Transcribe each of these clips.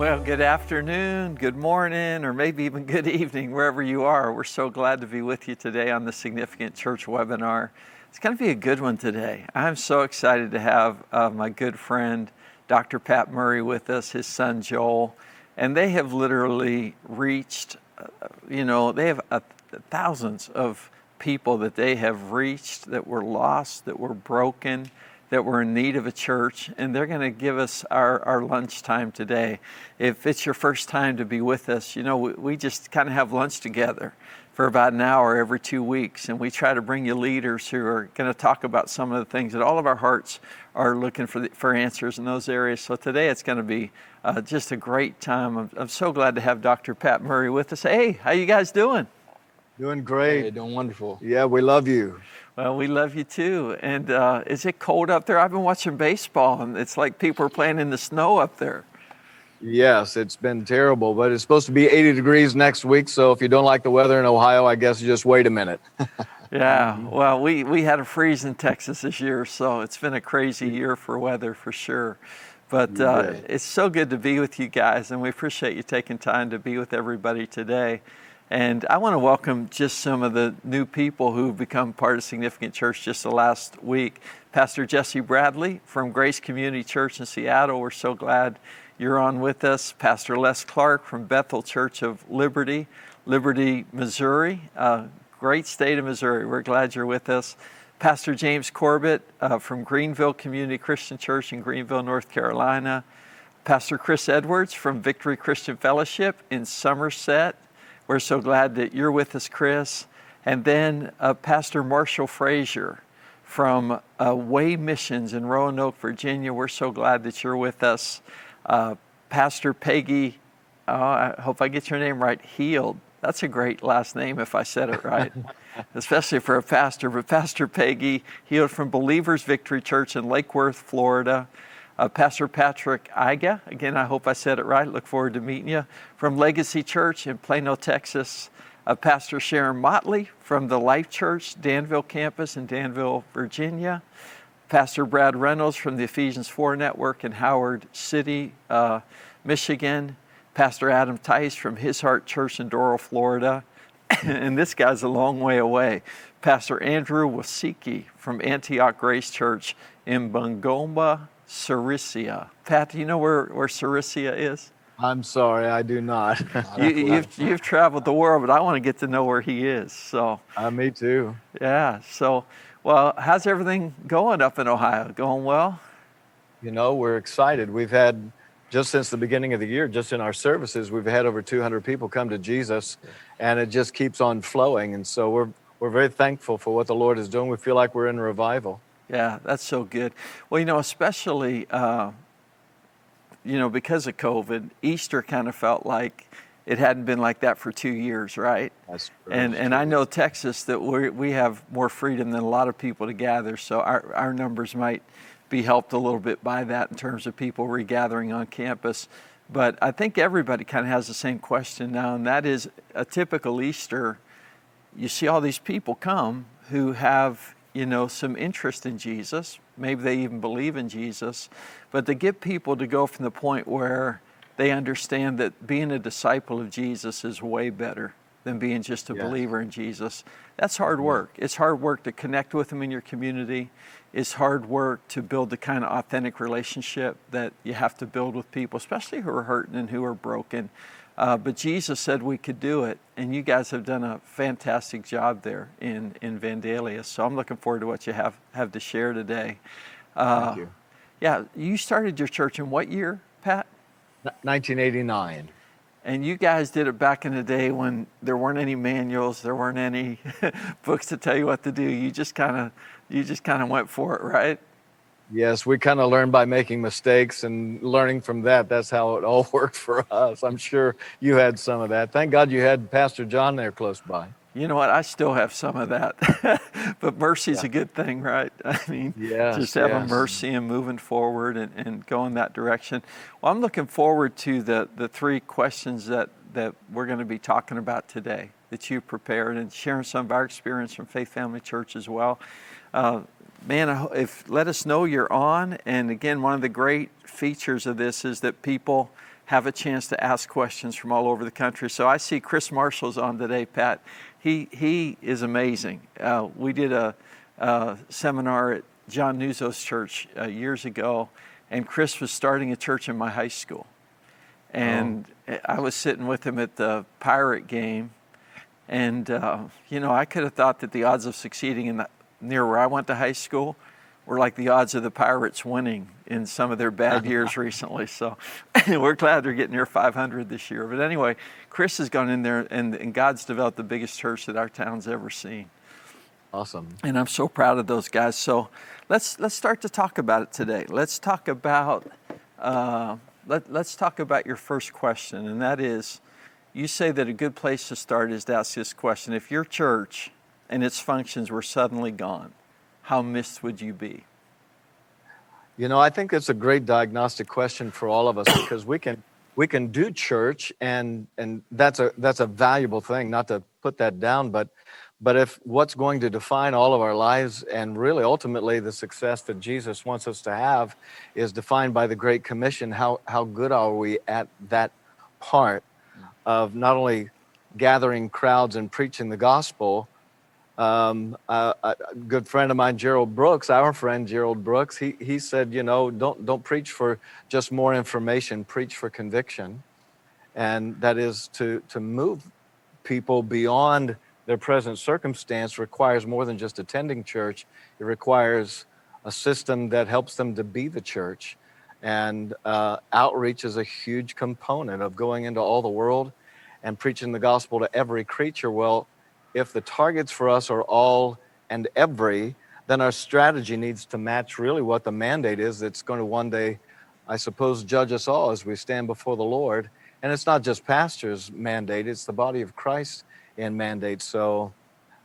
Well, good afternoon, good morning, or maybe even good evening, wherever you are. We're so glad to be with you today on the Significant Church webinar. It's going to be a good one today. I'm so excited to have my good friend, Dr. Pat Murray, with us, his son, Joel. And they have literally reached, they have thousands of people that they have reached that were lost, that were broken, that were in need of a church, and they're going to give us our lunchtime today. If it's your first time to be with us, we just kind of have lunch together for about an hour every 2 weeks, and we try to bring you leaders who are going to talk about some of the things that all of our hearts are looking for answers in those areas. So today it's going to be just a great time. I'm so glad to have Dr. Pat Murray with us. Hey, how you guys doing? Doing great. Hey, doing wonderful. Yeah, we love you. Well, we love you too. And is it cold up there? I've been watching baseball, and it's like people are playing in the snow up there. Yes, it's been terrible, but it's supposed to be 80 degrees next week. So if you don't like the weather in Ohio, I guess just wait a minute. Yeah, well, we had a freeze in Texas this year, so it's been a crazy year for weather for sure. But it's so good to be with you guys, and we appreciate you taking time to be with everybody today. And I want to welcome just some of the new people who've become part of Significant Church just the last week. Pastor Jesse Bradley from Grace Community Church in Seattle. We're so glad you're on with us. Pastor Les Clark from Bethel Church of Liberty, Missouri. Great state of Missouri. We're glad you're with us. Pastor James Corbett from Greenville Community Christian Church in Greenville, North Carolina. Pastor Chris Edwards from Victory Christian Fellowship in Somerset. We're so glad that you're with us, Chris. And then Pastor Marshall Frazier from Way Missions in Roanoke, Virginia. We're so glad that you're with us. Pastor Peggy, I hope I get your name right, Heald. That's a great last name if I said it right, especially for a pastor. But Pastor Peggy Heald from Believers Victory Church in Lake Worth, Florida. Pastor Patrick Iga, again, I hope I said it right. Look forward to meeting you. From Legacy Church in Plano, Texas. Pastor Sharon Motley from the Life Church, Danville campus in Danville, Virginia. Pastor Brad Reynolds from the Ephesians 4 Network in Howard City, Michigan. Pastor Adam Tice from His Heart Church in Doral, Florida. And this guy's a long way away. Pastor Andrew Wasicki from Antioch Grace Church in Bungoma, Cilicia. Pat, do you know where Cilicia is? I'm sorry, I do not. You've traveled the world, but I want to get to know where he is. So. Me too. Yeah. So, well, how's everything going up in Ohio? Going well? We're excited. We've had, just since the beginning of the year, just in our services, we've had over 200 people come to Jesus, and it just keeps on flowing. And so we're very thankful for what the Lord is doing. We feel like we're in revival. Yeah, that's so good. Well, especially, because of COVID, Easter kind of felt like it hadn't been like that for 2 years, right? That's and I know Texas that we have more freedom than a lot of people to gather, so our numbers might be helped a little bit by that in terms of people regathering on campus. But I think everybody kind of has the same question now, and that is a typical Easter. You see all these people come who have some interest in Jesus. Maybe they even believe in Jesus. But to get people to go from the point where they understand that being a disciple of Jesus is way better than being just a believer in Jesus, that's hard work. It's hard work to connect with them in your community. It's hard work to build the kind of authentic relationship that you have to build with people, especially who are hurting and who are broken. But Jesus said we could do it, and you guys have done a fantastic job there in Vandalia. So I'm looking forward to what you have to share today. Thank you. Yeah, you started your church in what year, Pat? 1989. And you guys did it back in the day when there weren't any manuals, there weren't any books to tell you what to do. You just kind of went for it, right? Yes, we kind of learned by making mistakes and learning from that. That's how it all worked for us. I'm sure you had some of that. Thank God you had Pastor John there close by. You know what? I still have some of that. But mercy's a good thing, right? I mean, just having mercy and moving forward and going that direction. Well, I'm looking forward to the three questions that we're going to be talking about today that you prepared, and sharing some of our experience from Faith Family Church as well. Let us know you're on. And again, one of the great features of this is that people have a chance to ask questions from all over the country. So I see Chris Marshall's on today, Pat. He is amazing. We did a seminar at John Nuzzo's church years ago, and Chris was starting a church in my high school. And I was sitting with him at the Pirate game, and I could have thought that the odds of succeeding near where I went to high school were like the odds of the Pirates winning in some of their bad years recently. So we're glad they're getting near 500 this year. But anyway, Chris has gone in there, and God's developed the biggest church that our town's ever seen. Awesome. And I'm so proud of those guys. So let's start to talk about it today. Let's talk about let's talk about your first question, and that is, you say that a good place to start is to ask this question: if your church and its functions were suddenly gone, how missed would you be? I think it's a great diagnostic question for all of us, because we can do church, and that's a valuable thing. Not to put that down, but if what's going to define all of our lives, and really ultimately the success that Jesus wants us to have, is defined by the Great Commission, how good are we at that part of not only gathering crowds and preaching the gospel. A good friend of mine, Gerald Brooks, our friend Gerald Brooks, he said, don't preach for just more information, preach for conviction. And that is to move people beyond their present circumstance requires more than just attending church. It requires a system that helps them to be the church. And outreach is a huge component of going into all the world and preaching the gospel to every creature. Well, if the targets for us are all and every, then our strategy needs to match really what the mandate is that's going to one day, I suppose, judge us all as we stand before the Lord. And it's not just pastors' mandate, it's the body of Christ in mandate. So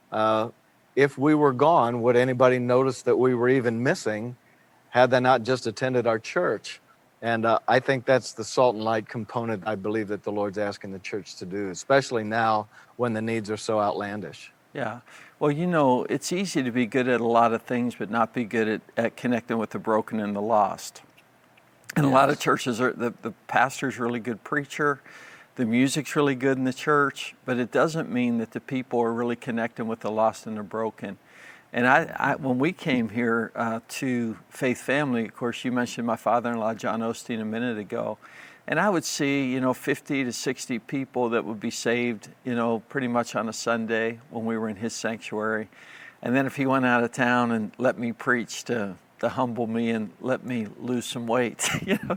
if we were gone, would anybody notice that we were even missing had they not just attended our church? And I think that's the salt and light component I believe that the Lord's asking the church to do, especially now when the needs are so outlandish. Yeah. Well, it's easy to be good at a lot of things, but not be good at connecting with the broken and the lost. And a lot of churches, the pastor's a really good preacher, the music's really good in the church, but it doesn't mean that the people are really connecting with the lost and the broken. And I when we came here to Faith Family, of course, you mentioned my father-in-law, John Osteen, a minute ago, and I would see, 50 to 60 people that would be saved, pretty much on a Sunday when we were in his sanctuary. And then if he went out of town and let me preach to humble me and let me lose some weight,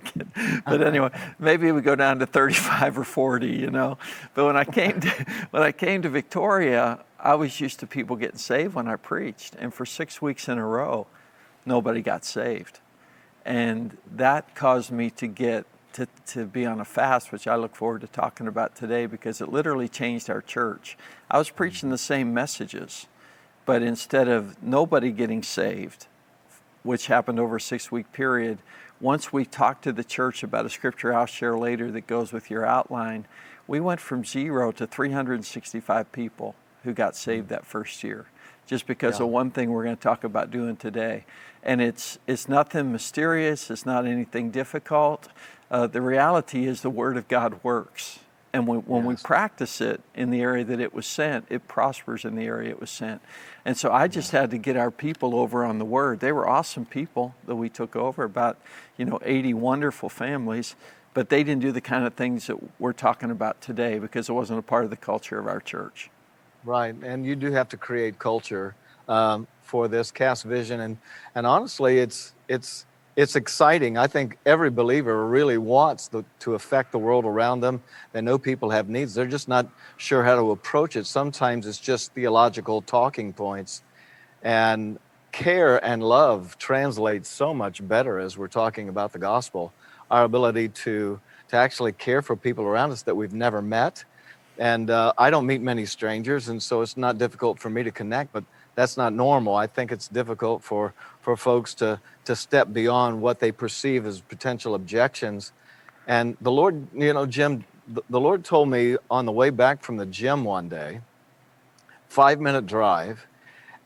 But anyway, maybe it would go down to 35 or 40, But when I came to Victoria, I was used to people getting saved when I preached, and for 6 weeks in a row, nobody got saved. And that caused me to get to be on a fast, which I look forward to talking about today, because it literally changed our church. I was preaching the same messages, but instead of nobody getting saved, which happened over a 6-week period, once we talked to the church about a scripture I'll share later that goes with your outline, we went from 0 to 365 people who got saved that first year, just because of one thing we're going to talk about doing today. And it's nothing mysterious. It's not anything difficult. The reality is the Word of God works. And when we practice it in the area that it was sent, it prospers in the area it was sent. And so I just had to get our people over on the Word. They were awesome people that we took over, about 80 wonderful families, but they didn't do the kind of things that we're talking about today because it wasn't a part of the culture of our church. Right, and you do have to create culture for this, cast vision, and honestly, it's exciting. I think every believer really wants to affect the world around them. They know people have needs. They're just not sure how to approach it. Sometimes it's just theological talking points, and care and love translate so much better as we're talking about the gospel. Our ability to actually care for people around us that we've never met. And I don't meet many strangers, and so it's not difficult for me to connect, but that's not normal. I think it's difficult for folks to step beyond what they perceive as potential objections. And the Lord, Jim, the Lord told me on the way back from the gym one day, 5-minute drive,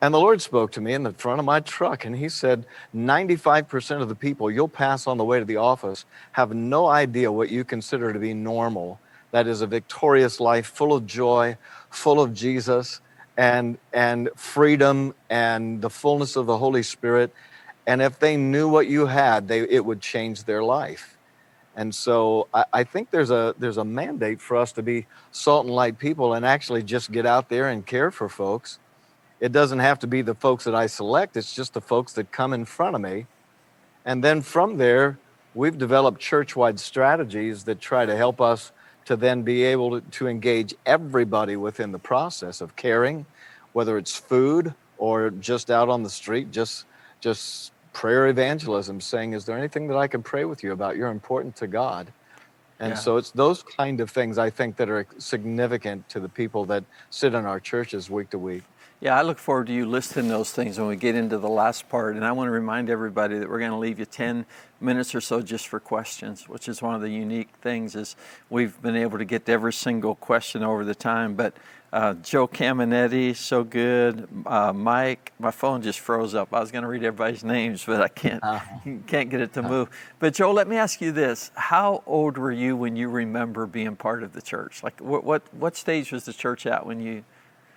And the Lord spoke to me in the front of my truck, and he said, 95% of the people you'll pass on the way to the office have no idea what you consider to be normal. That is a victorious life, full of joy, full of Jesus, and freedom, and the fullness of the Holy Spirit. And if they knew what you had, it would change their life. And so I think there's a mandate for us to be salt and light people and actually just get out there and care for folks. It doesn't have to be the folks that I select. It's just the folks that come in front of me. And then from there, we've developed church-wide strategies that try to help us to then be able to engage everybody within the process of caring, whether it's food or just out on the street, just prayer evangelism, saying, is there anything that I can pray with you about? You're important to God. And so it's those kind of things, I think, that are significant to the people that sit in our churches week to week. Yeah, I look forward to you listing those things when we get into the last part. And I want to remind everybody that we're going to leave you 10 minutes or so just for questions, which is one of the unique things is we've been able to get to every single question over the time. But Joe Caminetti, so good. Mike, my phone just froze up. I was going to read everybody's names, but I can't get it to move. But Joe, let me ask you this. How old were you when you remember being part of the church? Like what stage was the church at when you...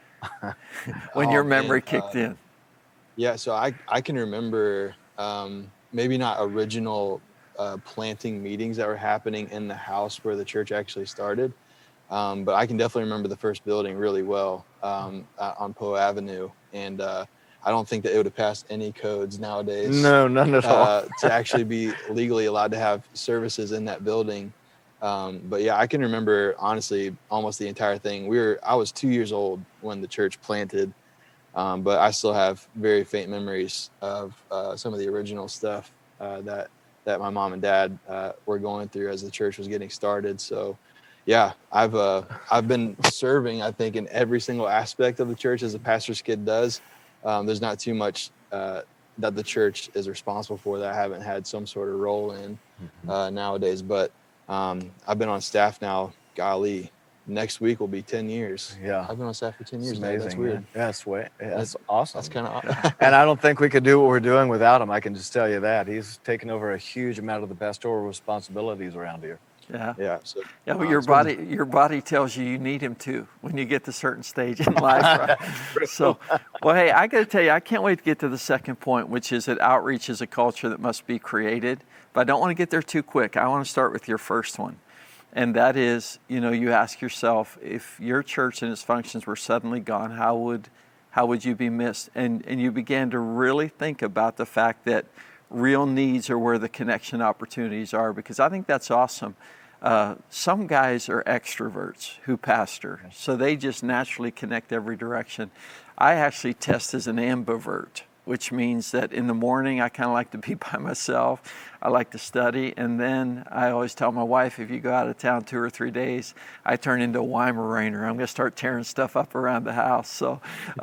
when your memory kicked in? Yeah, so I can remember maybe not original planting meetings that were happening in the house where the church actually started, but I can definitely remember the first building really well on Poe Avenue, and I don't think that it would have passed any codes nowadays. No, none at all. To actually be legally allowed to have services in that building. But yeah, I can remember honestly almost the entire thing. I was 2 years old when the church planted, but I still have very faint memories of some of the original stuff that my mom and dad were going through as the church was getting started. So yeah, I've been serving, I think, in every single aspect of the church as a pastor's kid does. There's not too much that the church is responsible for that I haven't had some sort of role in nowadays, but I've been on staff now, golly, next week will be 10 years. Yeah. I've been on staff for 10 years. It's amazing. That's weird. That's awesome. That's kind of And I don't think we could do what we're doing without him. I can just tell you that. He's taken over a huge amount of the pastoral responsibilities around here. Yeah. Yeah. So, well, your body tells you need him to when you get to a certain stage in life. Right? So, well, hey, I got to tell you, I can't wait to get to the second point, which is that outreach is a culture that must be created. But I don't want to get there too quick. I want to start with your first one. And that is, you ask yourself, if your church and its functions were suddenly gone, how would you be missed? And you began to really think about the fact that real needs are where the connection opportunities are, because I think that's awesome. Some guys are extroverts who pastor, so they just naturally connect every direction. I actually test as an ambivert, which means that in the morning I kind of like to be by myself. I like to study, and then I always tell my wife, if you go out of town 2 or 3 days, I turn into a Weimaraner. I'm going to start tearing stuff up around the house. So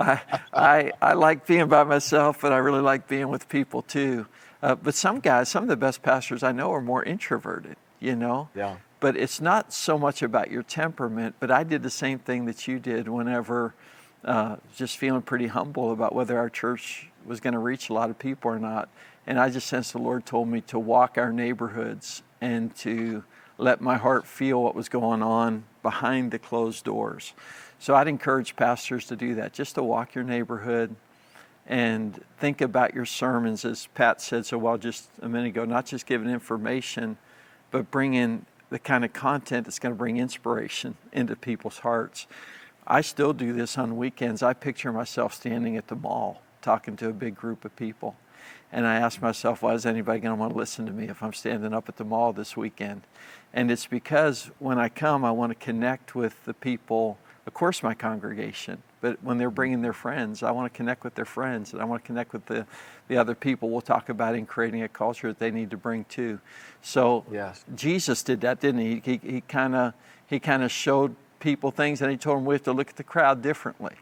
I like being by myself, but I really like being with people too. But some of the best pastors I know are more introverted, Yeah. But it's not so much about your temperament, but I did the same thing that you did whenever just feeling pretty humble about whether our church was going to reach a lot of people or not. And I just sensed the Lord told me to walk our neighborhoods and to let my heart feel what was going on behind the closed doors. So I'd encourage pastors to do that, just to walk your neighborhood and think about your sermons, as Pat said so well just a minute ago, not just giving information, but bring in the kind of content that's going to bring inspiration into people's hearts. I still do this on weekends. I picture myself standing at the mall talking to a big group of people. And I ask myself, why is anybody going to want to listen to me if I'm standing up at the mall this weekend? And it's because when I come, I want to connect with the people, of course, my congregation, but when they're bringing their friends, I want to connect with their friends, and I want to connect with the other people we'll talk about in creating a culture that they need to bring too. So yes. Jesus did that, didn't he? He kind of showed people things, and he told them we have to look at the crowd differently.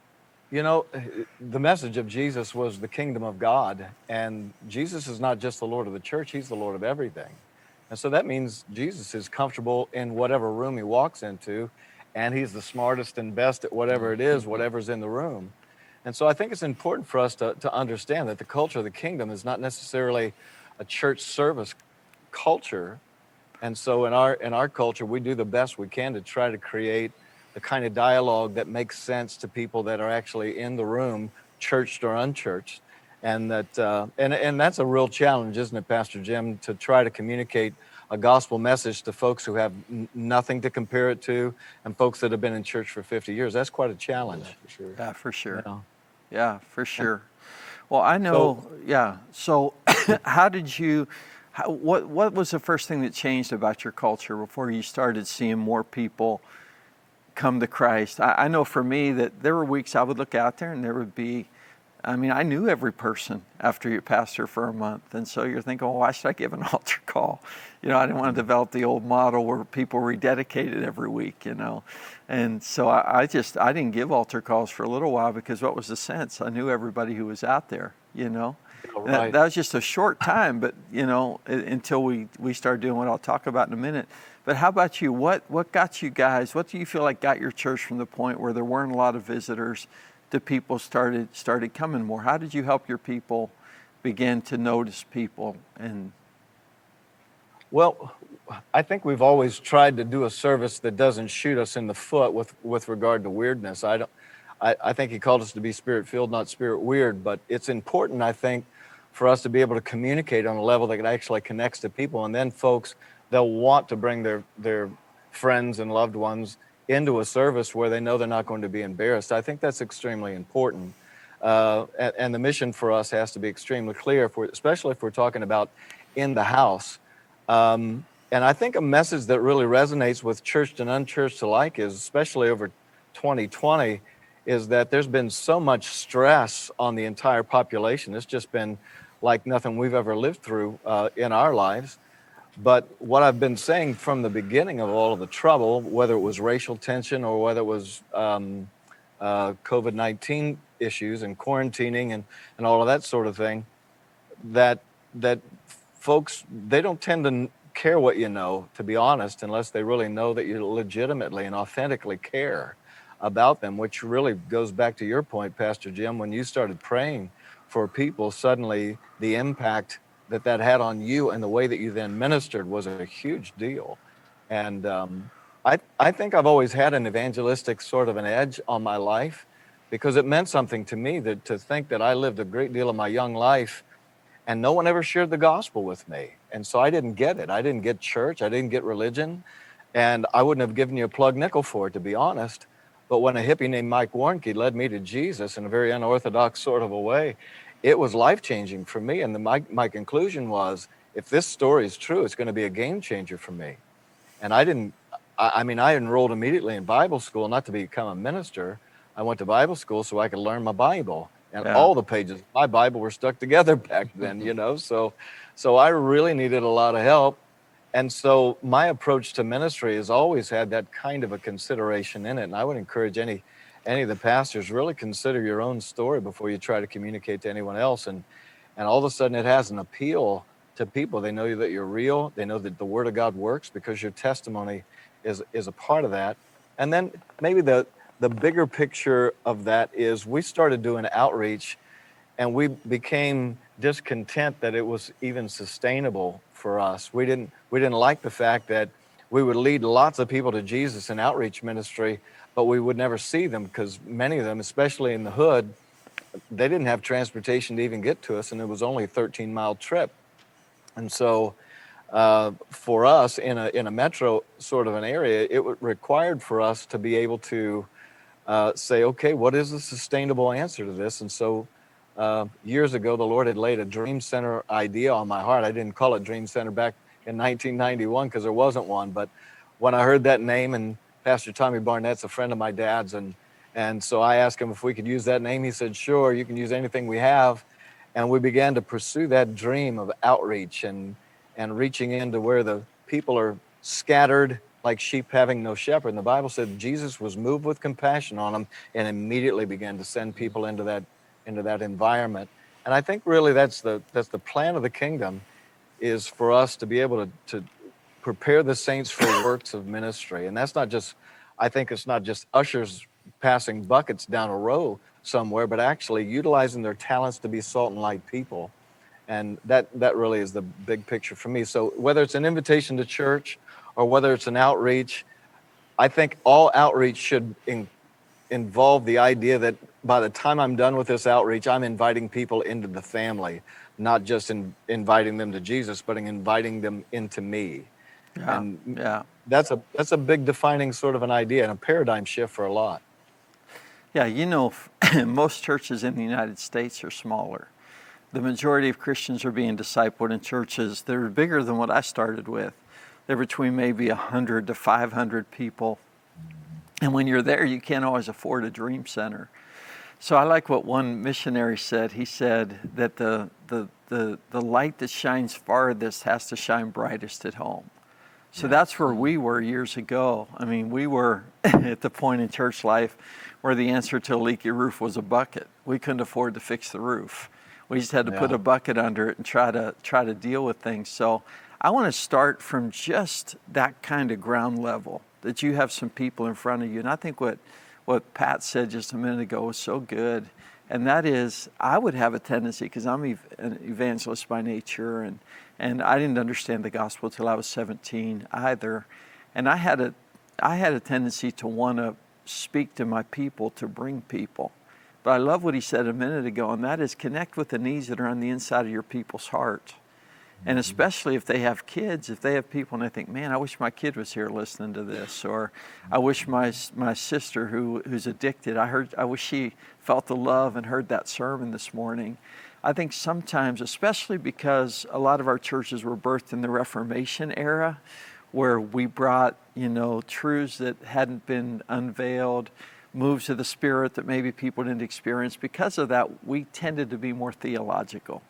The message of Jesus was the kingdom of God, and Jesus is not just the Lord of the church, he's the Lord of everything. And so that means Jesus is comfortable in whatever room he walks into, and he's the smartest and best at whatever it is, whatever's in the room. And so I think it's important for us to understand that the culture of the kingdom is not necessarily a church service culture. And so in our culture, we do the best we can to try to create the kind of dialogue that makes sense to people that are actually in the room, churched or unchurched. And that's a real challenge, isn't it, Pastor Jim, to try to communicate a gospel message to folks who have nothing to compare it to, and folks that have been in church for 50 years. That's quite a challenge. Yeah, for sure. Yeah, for sure. Yeah. Yeah, for sure. Well, I know. So, how did you? What was the first thing that changed about your culture before you started seeing more people come to Christ? I know for me that there were weeks I would look out there and there would be, I mean, I knew every person after you pastor for a month. And so you're thinking, well, why should I give an altar call? You know, I didn't want to develop the old model where people rededicated every week, you know. And so I didn't give altar calls for a little while because what was the sense? I knew everybody who was out there, you know. Right. That was just a short time, but, you know, until we started doing what I'll talk about in a minute. But how about you? What got you guys, what do you feel like got your church from the point where there weren't a lot of visitors to people started coming more? How did you help your people begin to notice people? And Well, I think we've always tried to do a service that doesn't shoot us in the foot with regard to weirdness. I think he called us to be spirit-filled, not spirit-weird, but it's important, I think, for us to be able to communicate on a level that actually connects to people, and then folks, they'll want to bring their friends and loved ones into a service where they know they're not going to be embarrassed. I think that's extremely important. And the mission for us has to be extremely clear, especially if we're talking about in the house. And I think a message that really resonates with churched and unchurched alike is, especially over 2020, is that there's been so much stress on the entire population. It's just been like nothing we've ever lived through in our lives. But what I've been saying from the beginning of all of the trouble, whether it was racial tension or whether it was COVID-19 issues and quarantining and all of that sort of thing, that folks, they don't tend to care what you know, to be honest, unless they really know that you legitimately and authentically care about them, which really goes back to your point, Pastor Jim, when you started praying for people, suddenly the impact that had on you and the way that you then ministered was a huge deal. And I think I've always had an evangelistic sort of an edge on my life, because it meant something to me to think that I lived a great deal of my young life and no one ever shared the gospel with me. And so I didn't get it. I didn't get church. I didn't get religion. And I wouldn't have given you a plug nickel for it, to be honest. But when a hippie named Mike Warnke led me to Jesus in a very unorthodox sort of a way, it was life-changing for me. And my conclusion was, if this story is true, it's going to be a game changer for me. And I enrolled immediately in Bible school, not to become a minister. I went to Bible school so I could learn my Bible. And all the pages of my Bible were stuck together back then, you know. So I really needed a lot of help. And so my approach to ministry has always had that kind of a consideration in it. And I would encourage any of the pastors, really consider your own story before you try to communicate to anyone else. And all of a sudden it has an appeal to people. They know that you're real. They know that the Word of God works because your testimony is a part of that. And then maybe the bigger picture of that is we started doing outreach and we became discontent that it was even sustainable for us. We didn't like the fact that we would lead lots of people to Jesus in outreach ministry, but we would never see them because many of them, especially in the hood, they didn't have transportation to even get to us, and it was only a 13-mile trip. And so for us in a metro sort of an area, it required for us to be able to say, okay, what is the sustainable answer to this? And so years ago, the Lord had laid a Dream Center idea on my heart. I didn't call it Dream Center back in 1991 because there wasn't one. But when I heard that name, and Pastor Tommy Barnett's a friend of my dad's, and so I asked him if we could use that name. He said, sure, you can use anything we have. And we began to pursue that dream of outreach and reaching into where the people are scattered like sheep having no shepherd. And the Bible said Jesus was moved with compassion on them and immediately began to send people into that environment. And I think really that's the plan of the kingdom, is for us to be able to prepare the saints for works of ministry. And that's not just, I think it's not just ushers passing buckets down a row, somewhere, but actually utilizing their talents to be salt and light people. And that really is the big picture for me. So whether it's an invitation to church or whether it's an outreach, I think all outreach should involve the idea that by the time I'm done with this outreach, I'm inviting people into the family, not just inviting them to Jesus, but inviting them into me. Yeah. And Yeah. that's a big defining sort of an idea and a paradigm shift for a lot. Yeah, you know, most churches in the United States are smaller. The majority of Christians are being discipled in churches that are bigger than what I started with. They're between maybe 100 to 500 people. And when you're there, you can't always afford a dream center. So I like what one missionary said. He said that the light that shines farthest has to shine brightest at home. So that's where we were years ago. I mean, we were at the point in church life where the answer to a leaky roof was a bucket. We couldn't afford to fix the roof. We just had to put a bucket under it and try to deal with things. So I want to start from just that kind of ground level, that you have some people in front of you. And I think what Pat said just a minute ago was so good. And that is, I would have a tendency, because I'm an evangelist by nature, and I didn't understand the gospel till I was 17 either. And I had a tendency to want to speak to my people, to bring people. But I love what he said a minute ago, and that is connect with the needs that are on the inside of your people's heart. And especially if they have kids, if they have people and they think, man, I wish my kid was here listening to this, or I wish my sister who's addicted, I wish she felt the love and heard that sermon this morning. I think sometimes, especially because a lot of our churches were birthed in the Reformation era, where we brought, truths that hadn't been unveiled, moves of the Spirit that maybe people didn't experience. Because of that, we tended to be more theological.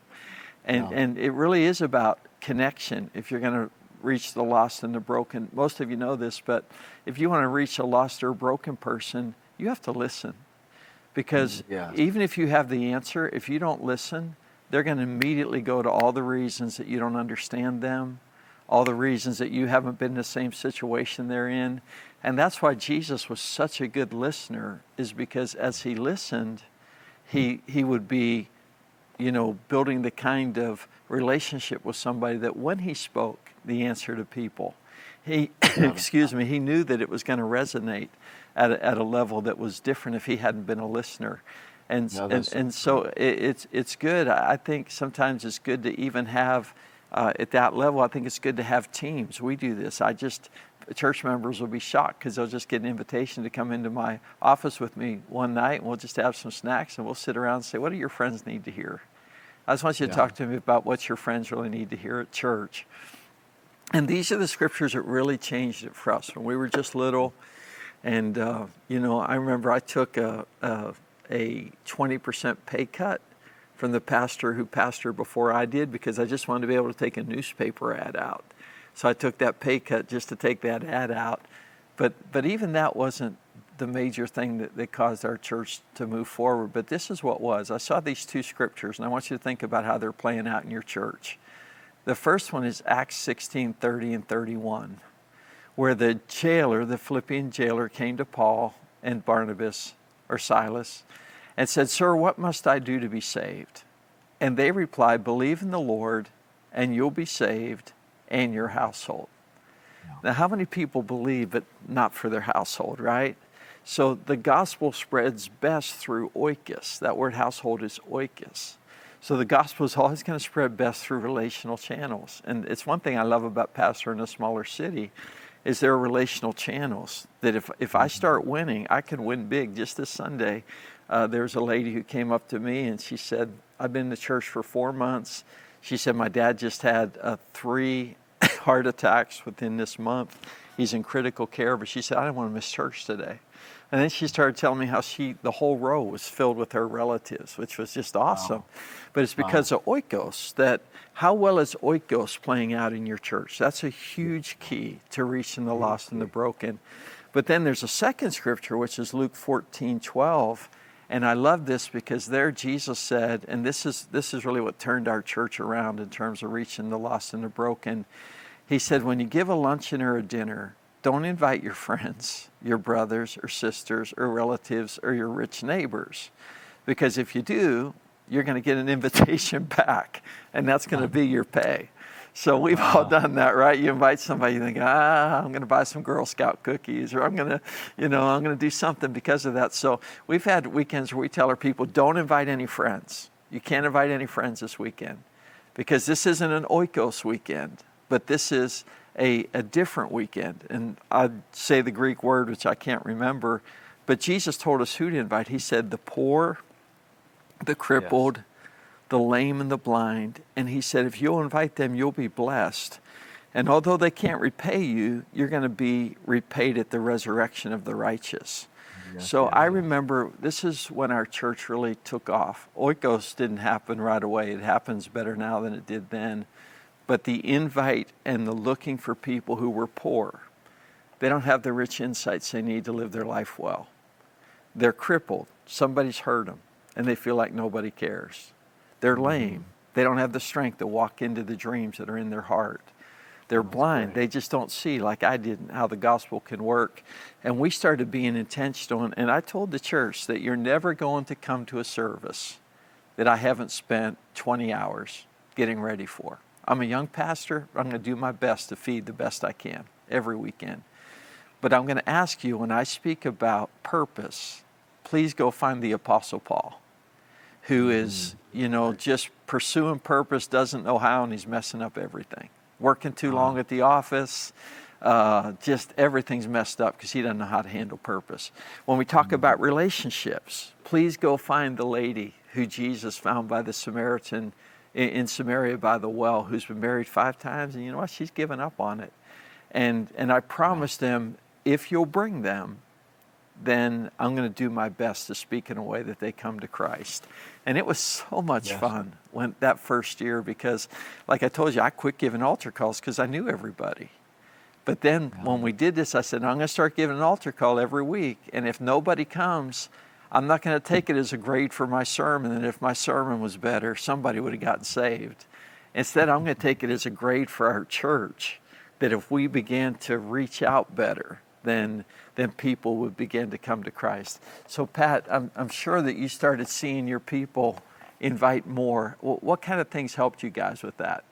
And it really is about connection if you're going to reach the lost and the broken. Most of you know this, but if you want to reach a lost or broken person, you have to listen. Because even if you have the answer, if you don't listen, they're going to immediately go to all the reasons that you don't understand them, all the reasons that you haven't been in the same situation they're in. And that's why Jesus was such a good listener, is because as he listened, he would be building the kind of relationship with somebody that when he spoke the answer to people, he knew that it was going to resonate at a level that was different if he hadn't been a listener. And so it's good. I think sometimes it's good to even have, at that level, I think it's good to have teams. We do this. Church members will be shocked because they'll just get an invitation to come into my office with me one night, and we'll just have some snacks, and we'll sit around and say, what do your friends need to hear? I just want you to talk to me about what your friends really need to hear at church. And these are the scriptures that really changed it for us when we were just little. And, I remember I took a 20% pay cut from the pastor who pastored before I did, because I just wanted to be able to take a newspaper ad out. So I took that pay cut just to take that ad out. But even that wasn't the major thing that caused our church to move forward. But this is what was. I saw these two scriptures, and I want you to think about how they're playing out in your church. The first one is Acts 16:30 and 31, where the jailer, the Philippian jailer, came to Paul and Barnabas, or Silas, and said, Sir, what must I do to be saved? And they replied, believe in the Lord, and you'll be saved, and your household. Now, how many people believe, but not for their household, right? So the gospel spreads best through oikos. That word household is oikos. So the gospel is always going to spread best through relational channels. And it's one thing I love about pastoring in a smaller city, is there are relational channels that if I start winning, I can win big. Just this Sunday, there's a lady who came up to me and she said, I've been to church for 4 months. She said, my dad just had 3 heart attacks within this month. He's in critical care, but she said, I didn't want to miss church today. And then she started telling me how the whole row was filled with her relatives, which was just awesome. Wow. But it's because of oikos, that how well is oikos playing out in your church? That's a huge key to reaching the lost and the broken. But then there's a second scripture, which is Luke 14:12. And I love this because there Jesus said, and this is really what turned our church around in terms of reaching the lost and the broken. He said, when you give a luncheon or a dinner, don't invite your friends, your brothers or sisters or relatives or your rich neighbors. Because if you do, you're going to get an invitation back, and that's going to be your pay. So we've all done that, right? You invite somebody, you think, I'm going to buy some Girl Scout cookies, or I'm going to do something because of that. So we've had weekends where we tell our people, don't invite any friends. You can't invite any friends this weekend, because this isn't an oikos weekend, but this is a different weekend. And I'd say the Greek word, which I can't remember, but Jesus told us who to invite. He said the poor, the crippled, the lame and the blind. And he said, if you'll invite them, you'll be blessed. And although they can't repay you, you're going to be repaid at the resurrection of the righteous. So I remember this is when our church really took off. Oikos didn't happen right away. It happens better now than it did then. But the invite and the looking for people who were poor, they don't have the rich insights they need to live their life well. They're crippled. Somebody's hurt them, and they feel like nobody cares. They're lame. They don't have the strength to walk into the dreams that are in their heart. They're blind. They just don't see, like I did, how the gospel can work. And we started being intentional. And I told the church that you're never going to come to a service that I haven't spent 20 hours getting ready for. I'm a young pastor. I'm going to do my best to feed the best I can every weekend. But I'm going to ask you, when I speak about purpose, please go find the Apostle Paul, who is, just pursuing purpose, doesn't know how, and he's messing up everything. Working too long at the office, just everything's messed up because he doesn't know how to handle purpose. When we talk about relationships, please go find the lady who Jesus found by the Samaritan in Samaria by the well, who's been married 5 times, and you know what? She's given up on it. And I promised them, if you'll bring them, then I'm going to do my best to speak in a way that they come to Christ. And it was so much fun when that first year, because like I told you, I quit giving altar calls because I knew everybody. But then when we did this, I said, I'm going to start giving an altar call every week. And if nobody comes, I'm not going to take it as a grade for my sermon. And if my sermon was better, somebody would have gotten saved. Instead, I'm going to take it as a grade for our church, that if we began to reach out better, then people would begin to come to Christ. So Pat, I'm sure that you started seeing your people invite more. What kind of things helped you guys with that?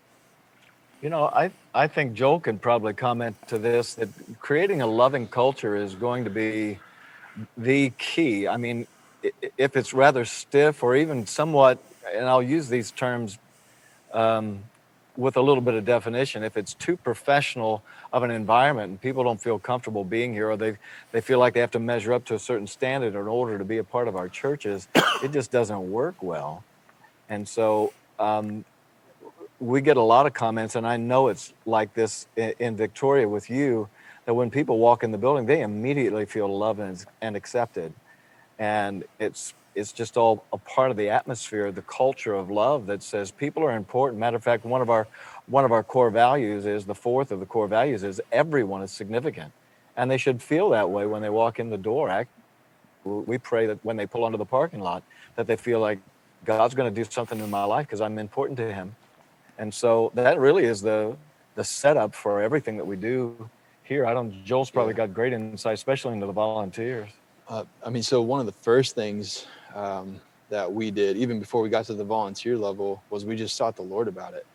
I think Joel can probably comment to this, that creating a loving culture is going to be the key. I mean, if it's rather stiff or even somewhat, and I'll use these terms with a little bit of definition, if it's too professional of an environment and people don't feel comfortable being here, or they feel like they have to measure up to a certain standard in order to be a part of our churches, it just doesn't work well. And so we get a lot of comments, and I know it's like this in Victoria with you, that when people walk in the building, they immediately feel loved and accepted. And it's just all a part of the atmosphere, the culture of love that says people are important. Matter of fact, one of our core values is, the fourth of the core values is, everyone is significant. And they should feel that way when they walk in the door. We pray that when they pull onto the parking lot, that they feel like God's going to do something in my life because I'm important to him. And so that really is the setup for everything that we do here. Joel's probably got great insight, especially into the volunteers. So one of the first things that we did, even before we got to the volunteer level, was we just sought the Lord about it.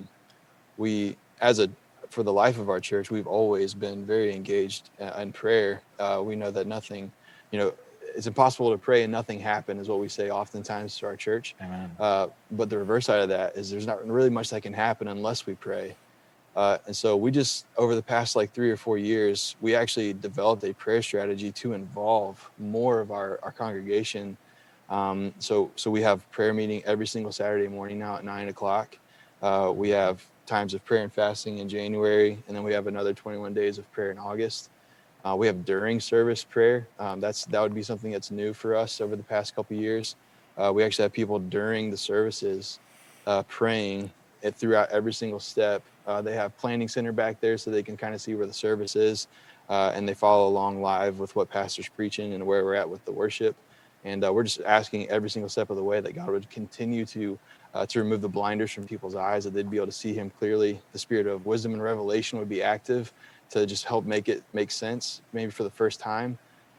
For the life of our church, we've always been very engaged in prayer. We know that nothing, it's impossible to pray and nothing happen, is what we say oftentimes to our church. Amen. But the reverse side of that is there's not really much that can happen unless we pray. And so we just, over the past 3 or 4 years, we actually developed a prayer strategy to involve more of our congregation. So we have prayer meeting every single Saturday morning now at 9:00. We have times of prayer and fasting in January, and then we have another 21 days of prayer in August. We have during service prayer. That would be something that's new for us over the past couple of years. We actually have people during the services praying throughout every single step. They have planning center back there so they can kind of see where the service is, and they follow along live with what pastor's preaching and where we're at with the worship. And we're just asking every single step of the way that God would continue to remove the blinders from people's eyes, that they'd be able to see him clearly. The spirit of wisdom and revelation would be active to just help make it make sense, maybe for the first time.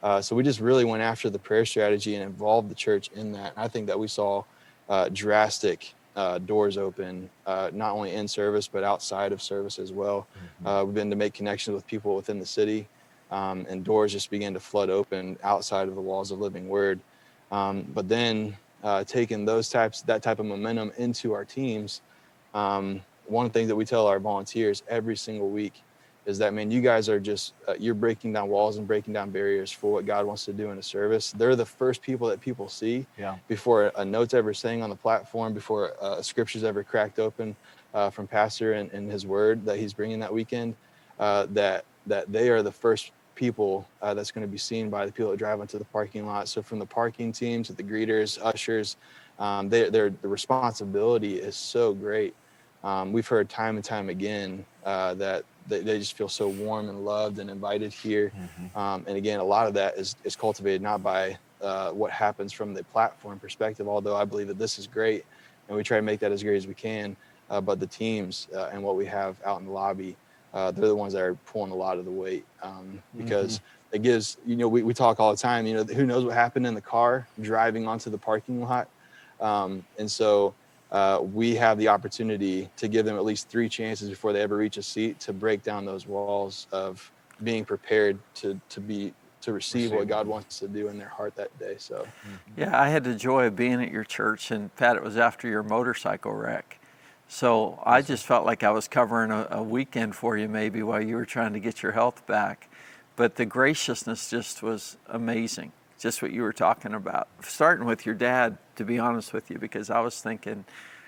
So we just really went after the prayer strategy and involved the church in that. And I think that we saw drastic doors open, not only in service, but outside of service as well. We've been to make connections with people within the city, and doors just began to flood open outside of the walls of Living Word. But then taking that type of momentum into our teams, one of the things that we tell our volunteers every single week is that, man, you guys are just, you're breaking down walls and breaking down barriers for what God wants to do in a service. They're the first people that people see before a note's ever sang on the platform, before a scripture's ever cracked open from Pastor and his word that he's bringing that weekend, that they are the first people that's going to be seen by the people that drive into the parking lot. So from the parking team to the greeters, ushers, the responsibility is so great. We've heard time and time again that they just feel so warm and loved and invited here. And again, a lot of that is cultivated not by what happens from the platform perspective, although I believe that this is great and we try to make that as great as we can, but the teams and what we have out in the lobby, they're the ones that are pulling a lot of the weight, because it gives, we talk all the time, who knows what happened in the car driving onto the parking lot. And so we have the opportunity to give them at least 3 chances before they ever reach a seat to break down those walls of being prepared to receive what God wants to do in their heart that day. So, yeah, I had the joy of being at your church, and Pat, it was after your motorcycle wreck. So I just felt like I was covering a weekend for you maybe while you were trying to get your health back. But the graciousness just was amazing, just what you were talking about. Starting with your dad, to be honest with you, because I was thinking,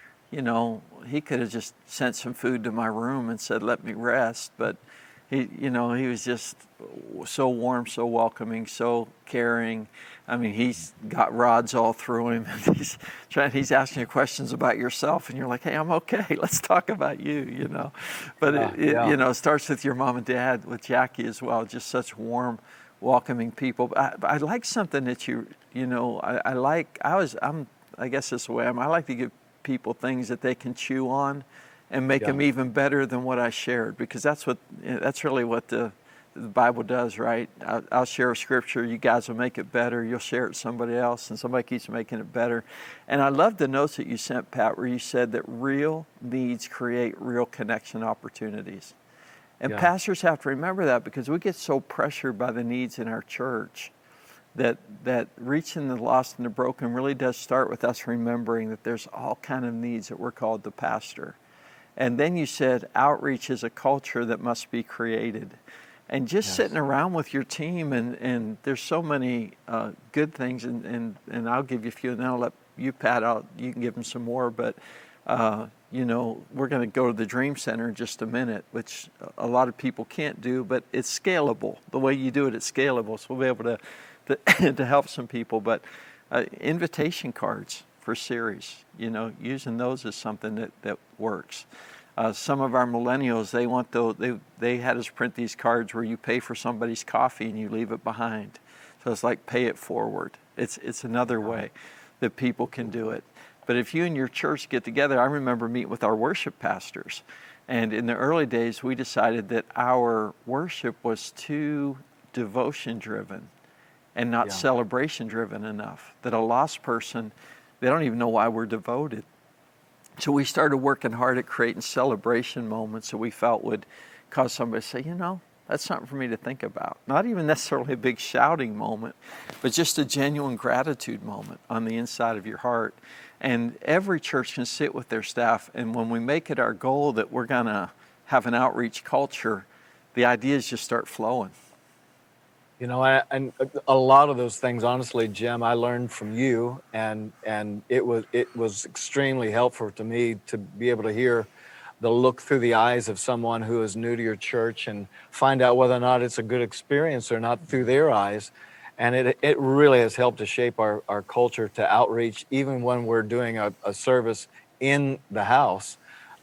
he could have just sent some food to my room and said, let me rest. But he was just so warm, so welcoming, so caring. I mean, he's got rods all through him. He's asking you questions about yourself, and you're like, hey, I'm okay. Let's talk about you, But it starts with your mom and dad, with Jackie as well, just such warm, welcoming people. I like something that I guess this way, I like to give people things that they can chew on and make them even better than what I shared, because that's really what the Bible does, right? I'll share a scripture, you guys will make it better, you'll share it with somebody else, and somebody keeps making it better. And I love the notes that you sent, Pat, where you said that real needs create real connection opportunities. And pastors have to remember that, because we get so pressured by the needs in our church that reaching the lost and the broken really does start with us remembering that there's all kind of needs that we're called to pastor. And then you said outreach is a culture that must be created. And just sitting around with your team, and there's so many good things, and I'll give you a few, and then I'll let you, Pat, you can give them some more, but we're going to go to the Dream Center in just a minute, which a lot of people can't do, but it's scalable. The way you do it, it's scalable, so we'll be able to help some people. But invitation cards for series, using those is something that works. Some of our millennials, they had us print these cards where you pay for somebody's coffee and you leave it behind. So it's like pay it forward. It's another way that people can do it. But if you and your church get together, I remember meeting with our worship pastors. And in the early days, we decided that our worship was too devotion-driven and not celebration-driven enough. That a lost person, they don't even know why we're devoted. So we started working hard at creating celebration moments that we felt would cause somebody to say, that's something for me to think about. Not even necessarily a big shouting moment, but just a genuine gratitude moment on the inside of your heart. And every church can sit with their staff, and when we make it our goal that we're going to have an outreach culture, the ideas just start flowing. And a lot of those things, honestly, Jim, I learned from you, and it was extremely helpful to me to be able to hear the look through the eyes of someone who is new to your church and find out whether or not it's a good experience or not through their eyes. And it really has helped to shape our culture to outreach, even when we're doing a service in the house.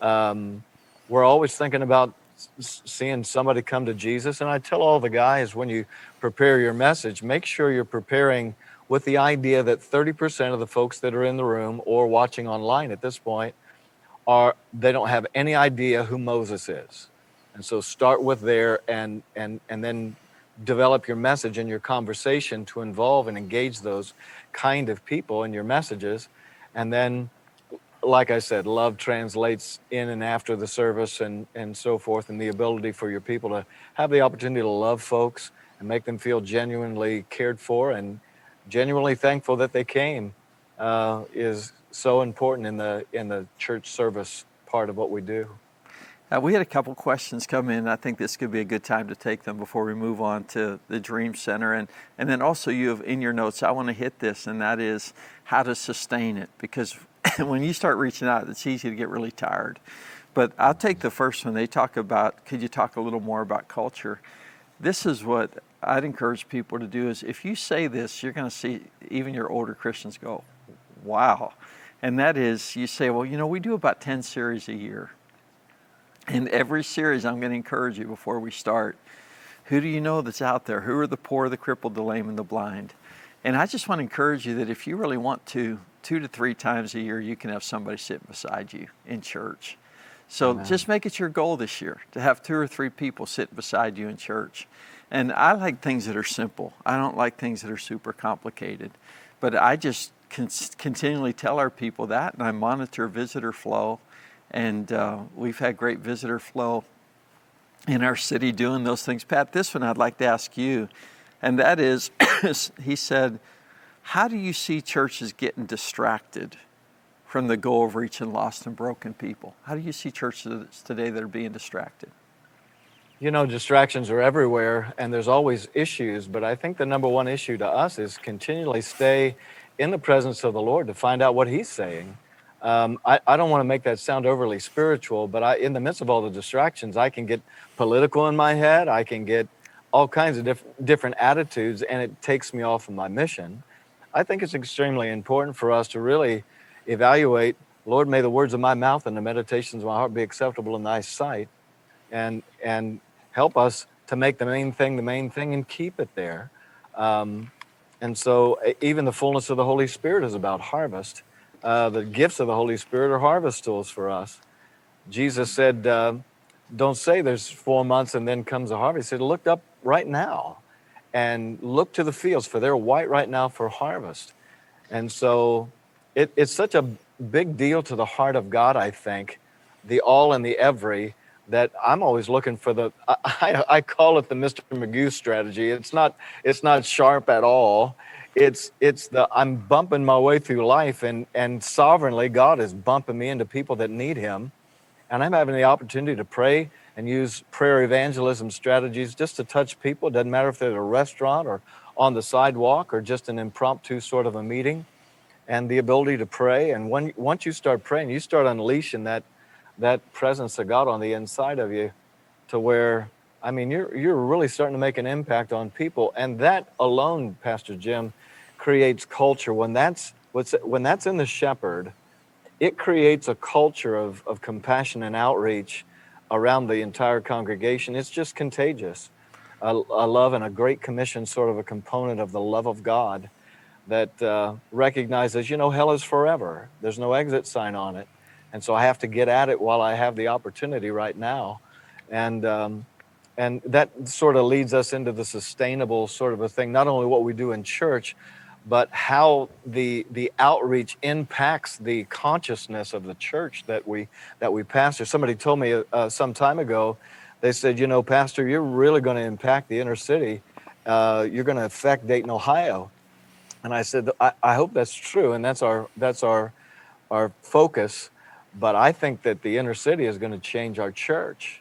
We're always thinking about seeing somebody come to Jesus. And I tell all the guys, when you prepare your message, make sure you're preparing with the idea that 30% of the folks that are in the room or watching online at this point they don't have any idea who Moses is. And so start with there and then develop your message and your conversation to involve and engage those kind of people in your messages. And then, like I said, love translates in and after the service and so forth, and the ability for your people to have the opportunity to love folks and make them feel genuinely cared for and genuinely thankful that they came is so important in the church service part of what we do. We had a couple questions come in. I think this could be a good time to take them before we move on to the Dream Center. And then also you have in your notes, I want to hit this, and that is how to sustain it. Because when you start reaching out, it's easy to get really tired. But I'll take the first one. They talk about, could you talk a little more about culture? This is what I'd encourage people to do is if you say this, you're going to see even your older Christians go, wow. And that is, you say, well, you know, we do about 10 series a year. In every series, I'm going to encourage you before we start, who do you know that's out there? Who are the poor, the crippled, the lame, and the blind? And I just want to encourage you that if you really want to, 2 to 3 times a year, you can have somebody sitting beside you in church. So Amen. Just make it your goal this year to have 2 or 3 people sitting beside you in church. And I like things that are simple. I don't like things that are super complicated. But I just continually tell our people that, and I monitor visitor flow. And we've had great visitor flow in our city doing those things. Pat, this one I'd like to ask you, and that is, he said, how do you see churches getting distracted from the goal of reaching lost and broken people? How do you see churches today that are being distracted? You know, distractions are everywhere, and there's always issues, but I think the number one issue to us is continually stay in the presence of the Lord to find out what He's saying. I don't want to make that sound overly spiritual, but in the midst of all the distractions, I can get political in my head. I can get all kinds of different attitudes, and it takes me off of my mission. I think it's extremely important for us to really evaluate, Lord, may the words of my mouth and the meditations of my heart be acceptable in thy sight, and help us to make the main thing and keep it there. And so even the fullness of the Holy Spirit is about harvest. The gifts of the Holy Spirit are harvest tools for us. Jesus said, don't say there's 4 months and then comes a harvest. He said, look up right now and look to the fields, for they're white right now for harvest. And so it's such a big deal to the heart of God, I think, the all and the every, that I'm always looking for I call it the Mr. Magoo strategy. It's not sharp at all. It's I'm bumping my way through life, and sovereignly God is bumping me into people that need Him, and I'm having the opportunity to pray and use prayer evangelism strategies just to touch people. It doesn't matter if they're at a restaurant or on the sidewalk or just an impromptu sort of a meeting, and the ability to pray. And once you start praying, you start unleashing that presence of God on the inside of you, to where, I mean, you're really starting to make an impact on people, and that alone, Pastor Jim, creates culture. When that's in the shepherd, it creates a culture of compassion and outreach around the entire congregation. It's just contagious. A love and a great commission, sort of a component of the love of God that recognizes, hell is forever. There's no exit sign on it. And so I have to get at it while I have the opportunity right now. And that sort of leads us into the sustainable sort of a thing, not only what we do in church, but how the outreach impacts the consciousness of the church that we pastor. Somebody told me some time ago, they said, Pastor, you're really going to impact the inner city. You're going to affect Dayton, Ohio. And I said, I hope that's true, and that's our focus. But I think that the inner city is going to change our church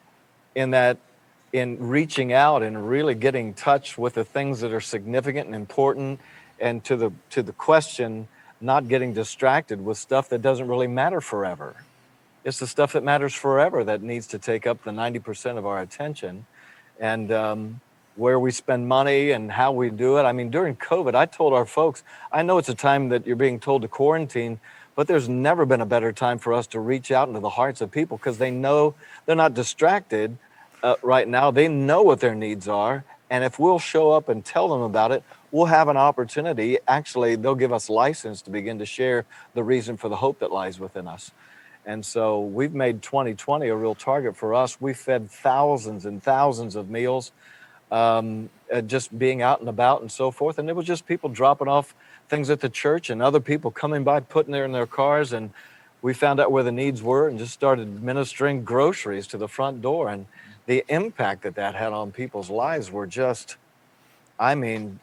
in reaching out and really getting in touch with the things that are significant and important, and to the question, not getting distracted with stuff that doesn't really matter forever. It's the stuff that matters forever that needs to take up the 90% of our attention, and where we spend money and how we do it. I mean, during COVID, I told our folks, I know it's a time that you're being told to quarantine, but there's never been a better time for us to reach out into the hearts of people, because they know they're not distracted right now. They know what their needs are. And if we'll show up and tell them about it, we'll have an opportunity. Actually, they'll give us license to begin to share the reason for the hope that lies within us. And so we've made 2020 a real target for us. We fed thousands and thousands of meals just being out and about and so forth. And it was just people dropping off things at the church and other people coming by, putting there in their cars. And we found out where the needs were and just started ministering groceries to the front door. And the impact that that had on people's lives were just, I mean,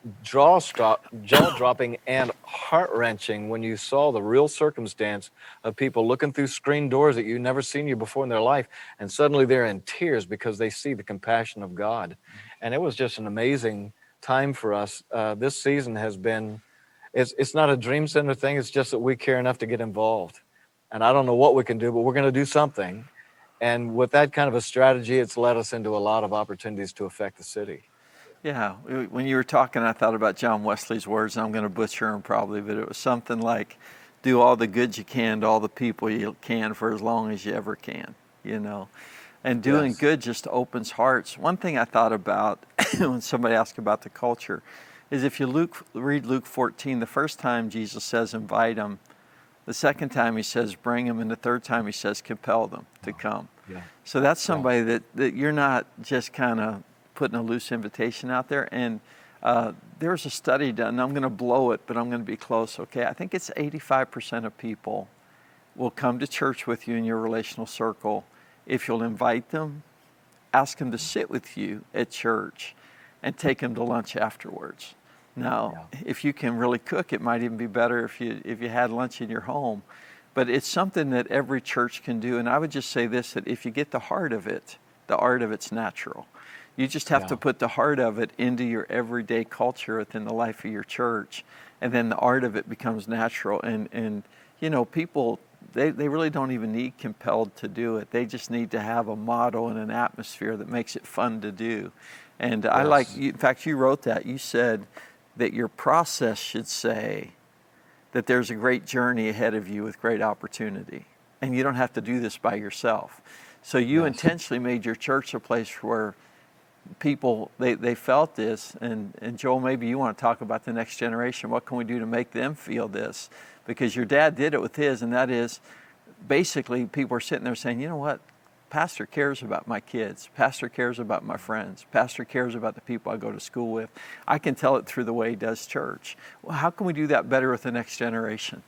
jaw-dropping and heart-wrenching when you saw the real circumstance of people looking through screen doors that you've never seen you before in their life, and suddenly they're in tears because they see the compassion of God. And it was just an amazing time for us. This season has been, it's not a Dream Center thing, it's just that we care enough to get involved. And I don't know what we can do, but we're going to do something. And with that kind of a strategy, it's led us into a lot of opportunities to affect the city. Yeah, when you were talking, I thought about John Wesley's words, and I'm going to butcher them probably, but it was something like, do all the good you can to all the people you can for as long as you ever can, you know. And doing good just opens hearts. One thing I thought about when somebody asked about the culture is if you read Luke 14, the first time Jesus says invite them, the second time he says bring them, and the third time he says compel them to come. Yeah. So that's somebody that you're not just kind of putting a loose invitation out there. And there's a study done, and I'm going to blow it, but I'm going to be close, okay? I think it's 85% of people will come to church with you in your relational circle if you'll invite them, ask them to sit with you at church, and take them to lunch afterwards. Now, if you can really cook, it might even be better if you had lunch in your home. But it's something that every church can do. And I would just say this, that if you get the heart of it, the art of it's natural. You just have to put the heart of it into your everyday culture within the life of your church. And then the art of it becomes natural. And you know, people, they really don't even need compelled to do it. They just need to have a model and an atmosphere that makes it fun to do. And I like, in fact, you wrote that. You said that your process should say that there's a great journey ahead of you with great opportunity. And you don't have to do this by yourself. So you intentionally made your church a place where people, they felt this. And Joel, maybe you want to talk about the next generation. What can we do to make them feel this? Because your dad did it with his, and that is basically people are sitting there saying, you know what? Pastor cares about my kids. Pastor cares about my friends. Pastor cares about the people I go to school with. I can tell it through the way he does church. Well, how can we do that better with the next generation?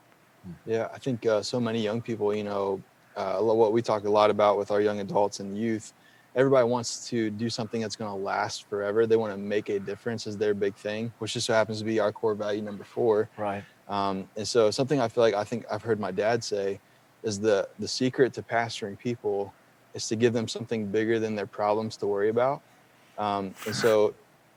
Yeah, I think so many young people, you know, what we talk a lot about with our young adults and youth, everybody wants to do something that's going to last forever. They want to make a difference is their big thing, which just so happens to be our core value number 4. Right. And so something I think I've heard my dad say is the secret to pastoring people is to give them something bigger than their problems to worry about. And so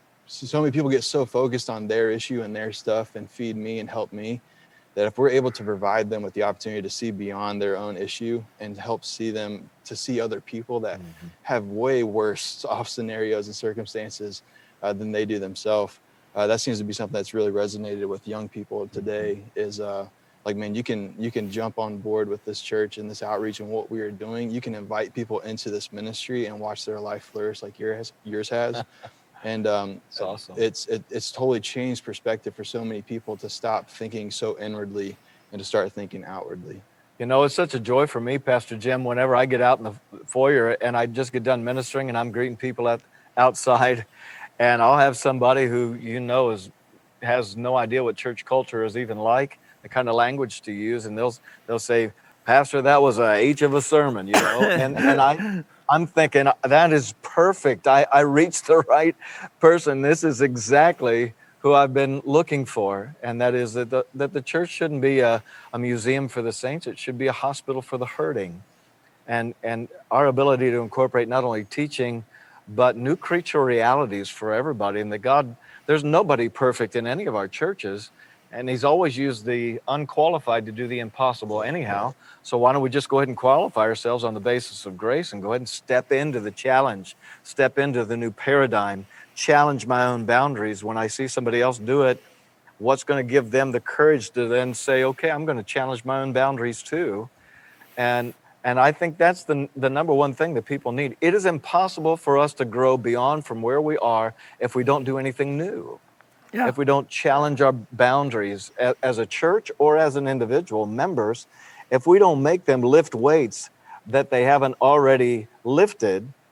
many people get so focused on their issue and their stuff and feed me and help me, that if we're able to provide them with the opportunity to see beyond their own issue and help see them to see other people that have way worse off scenarios and circumstances than they do themselves, that seems to be something that's really resonated with young people today is like, man, you can jump on board with this church and this outreach and what we are doing. You can invite people into this ministry and watch their life flourish like yours has. And it's awesome. It's totally changed perspective for so many people to stop thinking so inwardly and to start thinking outwardly. You know, it's such a joy for me, Pastor Jim, whenever I get out in the foyer and I just get done ministering and I'm greeting people outside, and I'll have somebody who, you know, has no idea what church culture is even like, the kind of language to use, and they'll say, Pastor, that was a H of a sermon, you know, and I'm thinking that is perfect. I reached the right person. This is exactly who I've been looking for, and that is that the church shouldn't be a museum for the saints. It should be a hospital for the hurting, and our ability to incorporate not only teaching but new creature realities for everybody, and that God, there's nobody perfect in any of our churches. And he's always used the unqualified to do the impossible anyhow. So why don't we just go ahead and qualify ourselves on the basis of grace and go ahead and step into the challenge, step into the new paradigm, challenge my own boundaries. When I see somebody else do it, what's going to give them the courage to then say, okay, I'm going to challenge my own boundaries too. And I think that's the number one thing that people need. It is impossible for us to grow beyond from where we are if we don't do anything new. Yeah. If we don't challenge our boundaries as a church or as an individual members, if we don't make them lift weights that they haven't already lifted,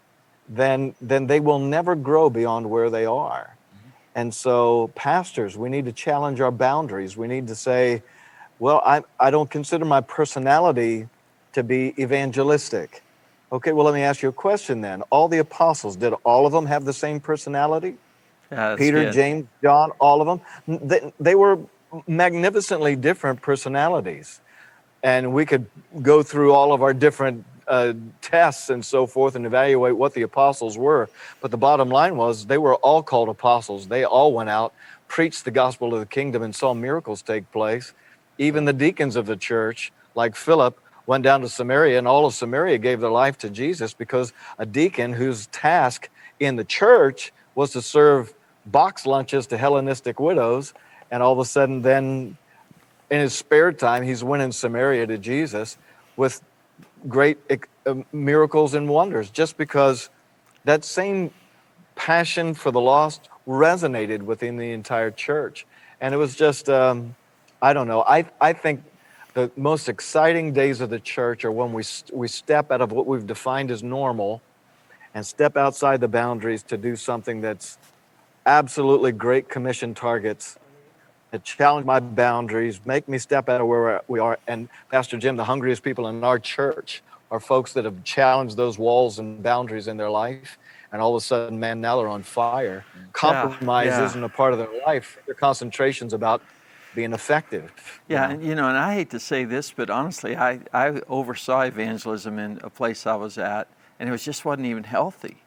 then they will never grow beyond where they are. And so pastors, we need to challenge our boundaries. We need to say, well, I don't consider my personality to be evangelistic. Okay, well, let me ask you a question then. All the apostles, did all of them have the same personality? Yeah, that's Peter, good. James, John, all of them? They were magnificently different personalities. And we could go through all of our different tests and so forth and evaluate what the apostles were. But the bottom line was they were all called apostles. They all went out, preached the gospel of the kingdom, and saw miracles take place. Even the deacons of the church, like Philip, went down to Samaria, and all of Samaria gave their life to Jesus, because a deacon whose task in the church was to serve box lunches to Hellenistic widows, and all of a sudden then in his spare time, he's winning Samaria to Jesus with great miracles and wonders, just because that same passion for the lost resonated within the entire church. And it was just, I don't know, I think the most exciting days of the church are when we step out of what we've defined as normal and step outside the boundaries to do something that's absolutely Great Commission targets, that challenge my boundaries, make me step out of where we are. And Pastor Jim, the hungriest people in our church are folks that have challenged those walls and boundaries in their life. And all of a sudden, man, now they're on fire. Compromise isn't a part of their life. Their concentration's about being effective. Yeah, and and I hate to say this, but honestly, I oversaw evangelism in a place I was at, and it just wasn't even healthy,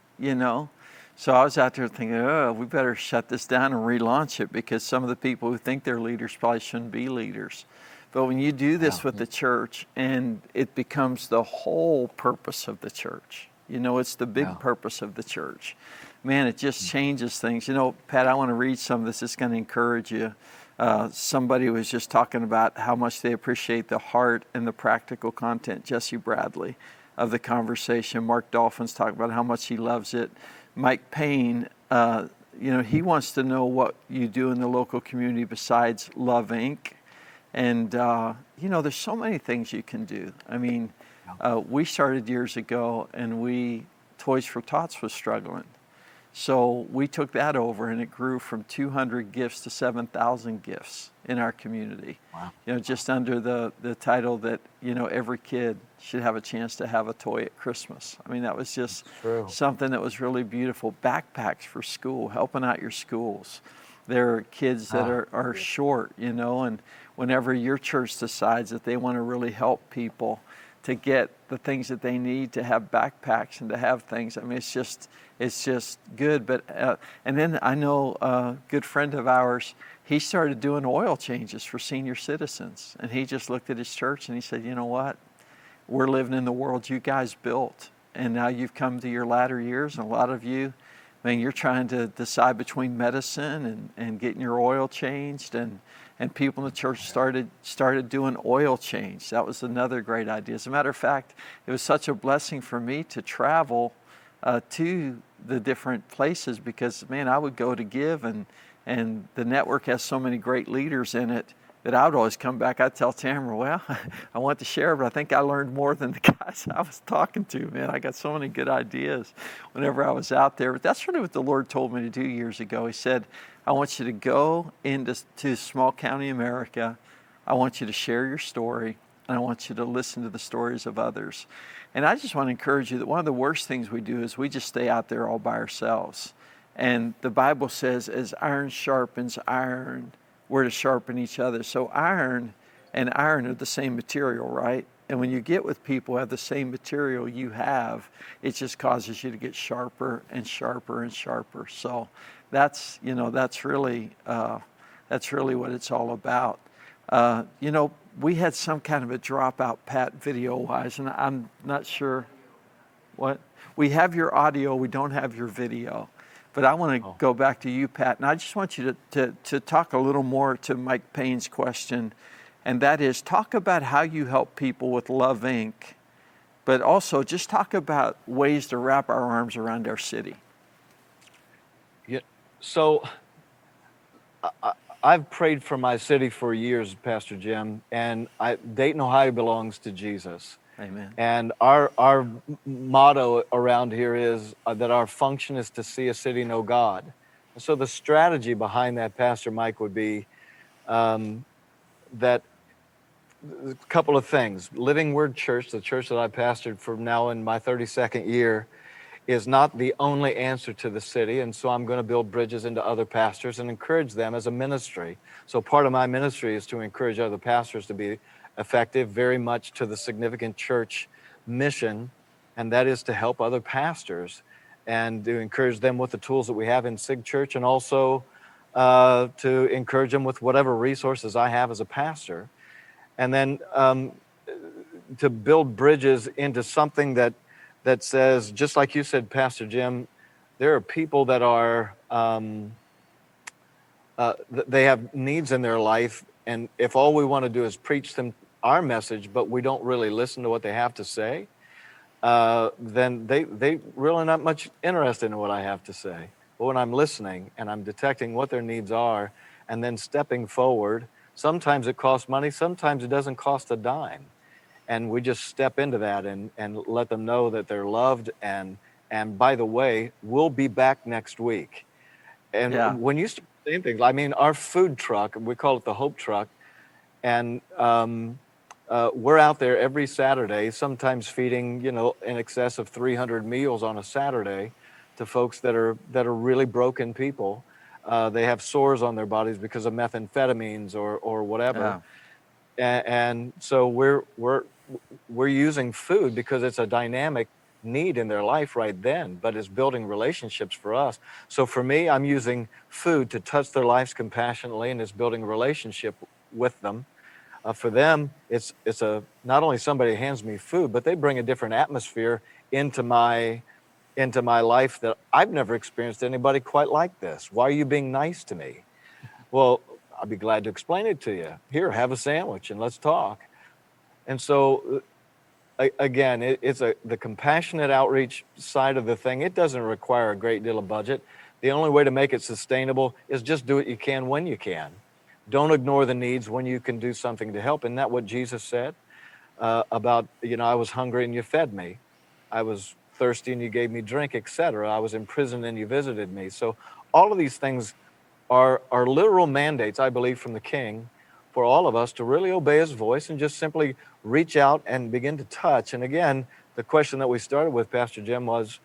So I was out there thinking, oh, we better shut this down and relaunch it, because some of the people who think they're leaders probably shouldn't be leaders. But when you do this with the church, and it becomes the whole purpose of the church, it's the big purpose of the church, man, it just changes things. Pat, I want to read some of this. It's going to encourage you. Somebody was just talking about how much they appreciate the heart and the practical content, Jesse Bradley, of the conversation. Mark Dolphins talking about how much he loves it. Mike Payne, he wants to know what you do in the local community besides Love Inc. And, there's so many things you can do. I mean, we started years ago, and Toys for Tots was struggling. So we took that over, and it grew from 200 gifts to 7,000 gifts in our community. Wow. Just under the title that, every kid should have a chance to have a toy at Christmas. I mean, that was just something that was really beautiful. Backpacks for school, helping out your schools. There are kids that are short, and whenever your church decides that they want to really help people to get the things that they need to have backpacks and to have things, I mean, it's just good. But and then I know a good friend of ours, he started doing oil changes for senior citizens, and he just looked at his church and he said, you know what, we're living in the world you guys built, and now you've come to your latter years, and a lot of you, you're trying to decide between medicine and getting your oil changed, and people in the church started doing oil change. That was another great idea. As a matter of fact, it was such a blessing for me to travel to the different places, because, man, I would go to give, and the network has so many great leaders in it that I would always come back. I'd tell Tamara, well, I want to share, but I think I learned more than the guys I was talking to, man. I got so many good ideas whenever I was out there. But that's really what the Lord told me to do years ago. He said, I want you to go into small county America. I want you to share your story, and I want you to listen to the stories of others. And I just want to encourage you that one of the worst things we do is we just stay out there all by ourselves. And the Bible says, as iron sharpens iron, we're to sharpen each other. So iron and iron are the same material, right? And when you get with people who have the same material you have, it just causes you to get sharper and sharper and sharper. So that's really what it's all about. We had some kind of a dropout, Pat, video-wise, and I'm not sure what. We have your audio, we don't have your video. But I want to go back to you, Pat, and I just want you to talk a little more to Mike Payne's question, and that is, talk about how you help people with Love Inc., but also just talk about ways to wrap our arms around our city. Yeah. So I've prayed for my city for years, Pastor Jim, and Dayton, Ohio belongs to Jesus. Amen. And our motto around here is that our function is to see a city know God. And so the strategy behind that, Pastor Mike, would be that a couple of things. Living Word Church, the church that I pastored for now in my 32nd year, is not the only answer to the city. And so I'm going to build bridges into other pastors and encourage them as a ministry. So part of my ministry is to encourage other pastors to be effective, very much to the significant church mission, and that is to help other pastors and to encourage them with the tools that we have in SIG Church, and also to encourage them with whatever resources I have as a pastor. And then to build bridges into something that says, just like you said, Pastor Jim, there are people that are, they have needs in their life, and if all we want to do is preach them our message, but we don't really listen to what they have to say, then they really not much interested in what I have to say. But when I'm listening and I'm detecting what their needs are and then stepping forward, sometimes it costs money, sometimes it doesn't cost a dime. And we just step into that and let them know that they're loved. And by the way, we'll be back next week. And when you start saying things, I mean, our food truck, we call it the Hope Truck, and we're out there every Saturday, sometimes feeding, in excess of 300 meals on a Saturday to folks that are really broken people. They have sores on their bodies because of methamphetamines or whatever. Yeah. And so we're using food because it's a dynamic need in their life right then, but it's building relationships for us. So for me, I'm using food to touch their lives compassionately, and it's building a relationship with them. For them, it's not only somebody hands me food, but they bring a different atmosphere into my life that I've never experienced anybody quite like this. Why are you being nice to me? Well, I'll be glad to explain it to you. Here, have a sandwich and let's talk. And so, again, it's the compassionate outreach side of the thing. It doesn't require a great deal of budget. The only way to make it sustainable is just do what you can when you can. Don't ignore the needs when you can do something to help. Isn't that what Jesus said about, I was hungry and you fed me. I was thirsty and you gave me drink, etc. I was in prison and you visited me. So all of these things are literal mandates, I believe, from the King for all of us to really obey his voice and just simply reach out and begin to touch. And again, the question that we started with, Pastor Jim, was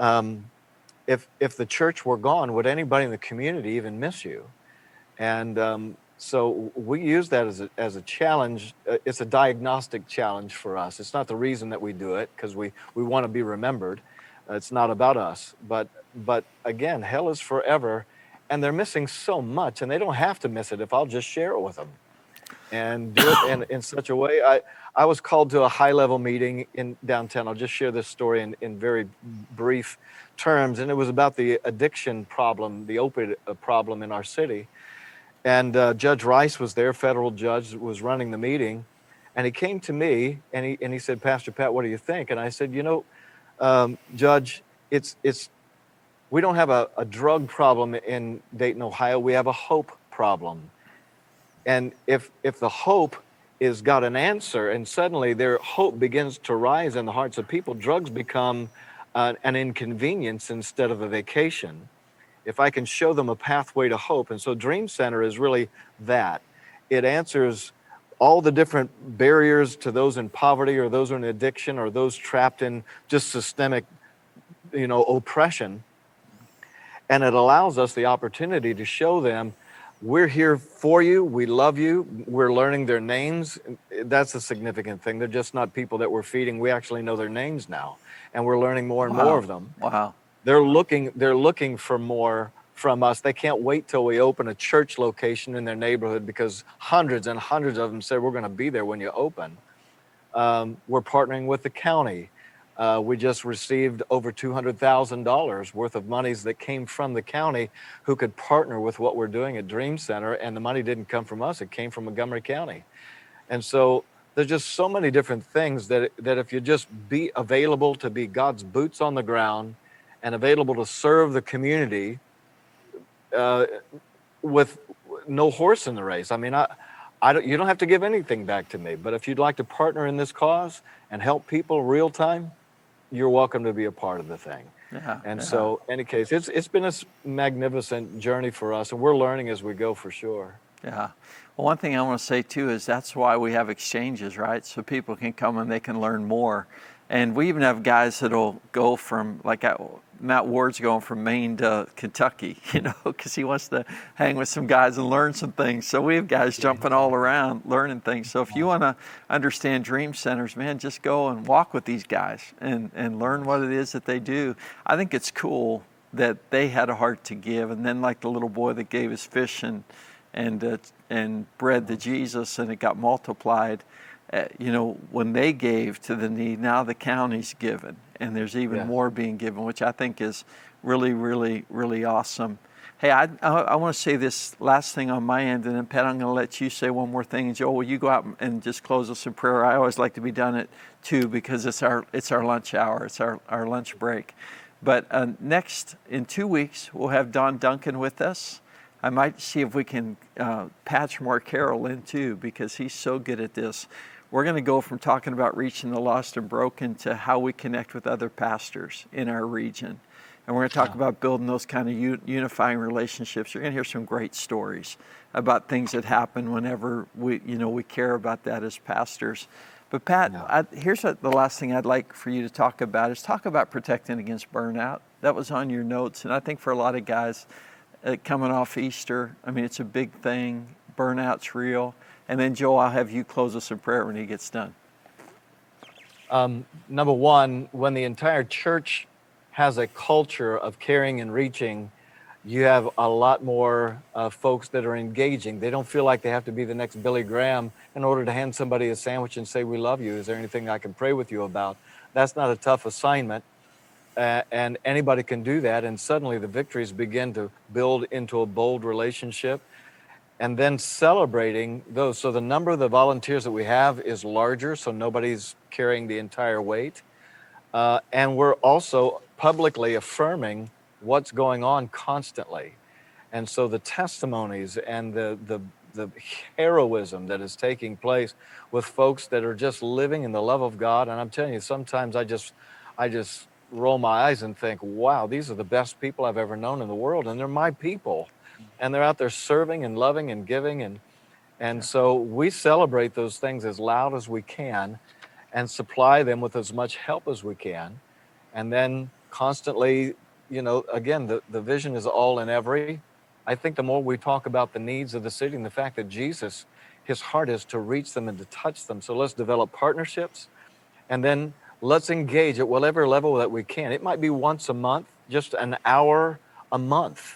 if the church were gone, would anybody in the community even miss you? And so we use that as a challenge. It's a diagnostic challenge for us. It's not the reason that we do it, because we want to be remembered. It's not about us. But again, hell is forever, and they're missing so much, and they don't have to miss it if I'll just share it with them and do it in such a way. I was called to a high-level meeting in downtown. I'll just share this story in very brief terms, and it was about the addiction problem, the opiate problem in our city. And Judge Rice was there, federal judge, was running the meeting, and he came to me and he said, "Pastor Pat, what do you think?" And I said, Judge, we don't have a drug problem in Dayton, Ohio. We have a hope problem. And if the hope is got an answer, and suddenly their hope begins to rise in the hearts of people, drugs become an inconvenience instead of a vacation. If I can show them a pathway to hope. And so Dream Center is really that. It answers all the different barriers to those in poverty or those in addiction or those trapped in just systemic, oppression. And it allows us the opportunity to show them, we're here for you, we love you, we're learning their names. That's a significant thing. They're just not people that we're feeding. We actually know their names now, and we're learning more and more of them. Wow. They're looking for more from us. They can't wait till we open a church location in their neighborhood, because hundreds and hundreds of them said, we're going to be there when you open. We're partnering with the county. We just received over $200,000 worth of monies that came from the county, who could partner with what we're doing at Dream Center. And the money didn't come from us. It came from Montgomery County. And so there's just so many different things that if you just be available to be God's boots on the ground and available to serve the community with no horse in the race. I mean, You don't have to give anything back to me, but if you'd like to partner in this cause and help people real time, you're welcome to be a part of the thing. Yeah, And yeah. so, in any case, it's been a magnificent journey for us, and we're learning as we go for sure. Yeah. Well, one thing I want to say too is that's why we have exchanges, right? So people can come and they can learn more. And we even have guys that'll go from, like Matt Ward's going from Maine to Kentucky, because he wants to hang with some guys and learn some things. So we have guys jumping all around learning things. So if you want to understand Dream Centers, man, just go and walk with these guys and learn what it is that they do. I think it's cool that they had a heart to give. And then like the little boy that gave his fish and bread to Jesus, and it got multiplied. When they gave to the need, now the county's given, and there's even more being given, which I think is really, really, really awesome. Hey, I want to say this last thing on my end, and then Pat, I'm going to let you say one more thing. And Joel, will you go out and just close us in prayer? I always like to be done at 2 because it's our lunch hour, it's our lunch break. But in 2 weeks, we'll have Don Duncan with us. I might see if we can patch Mark Carroll in too, because he's so good at this. We're going to go from talking about reaching the lost and broken to how we connect with other pastors in our region. And we're going to talk about building those kind of unifying relationships. You're going to hear some great stories about things that happen whenever we care about that as pastors. But Pat, here's the last thing I'd like for you to talk about is talk about protecting against burnout. That was on your notes. And I think for a lot of guys coming off Easter, I mean, it's a big thing. Burnout's real. And then, Joel, I'll have you close us in prayer when he gets done. Number one, when the entire church has a culture of caring and reaching, you have a lot more folks that are engaging. They don't feel like they have to be the next Billy Graham in order to hand somebody a sandwich and say, "We love you. Is there anything I can pray with you about?" That's not a tough assignment. And anybody can do that. And suddenly the victories begin to build into a bold relationship. And then celebrating those. So the number of the volunteers that we have is larger, so nobody's carrying the entire weight. And we're also publicly affirming what's going on constantly. And so the testimonies and the heroism that is taking place with folks that are just living in the love of God. And I'm telling you, sometimes I just roll my eyes and think, wow, these are the best people I've ever known in the world, and they're my people. And they're out there serving and loving and giving. And so we celebrate those things as loud as we can and supply them with as much help as we can. And then constantly, again, the vision is all in every. I think the more we talk about the needs of the city and the fact that Jesus, his heart is to reach them and to touch them. So let's develop partnerships, and then let's engage at whatever level that we can. It might be once a month, just an hour a month,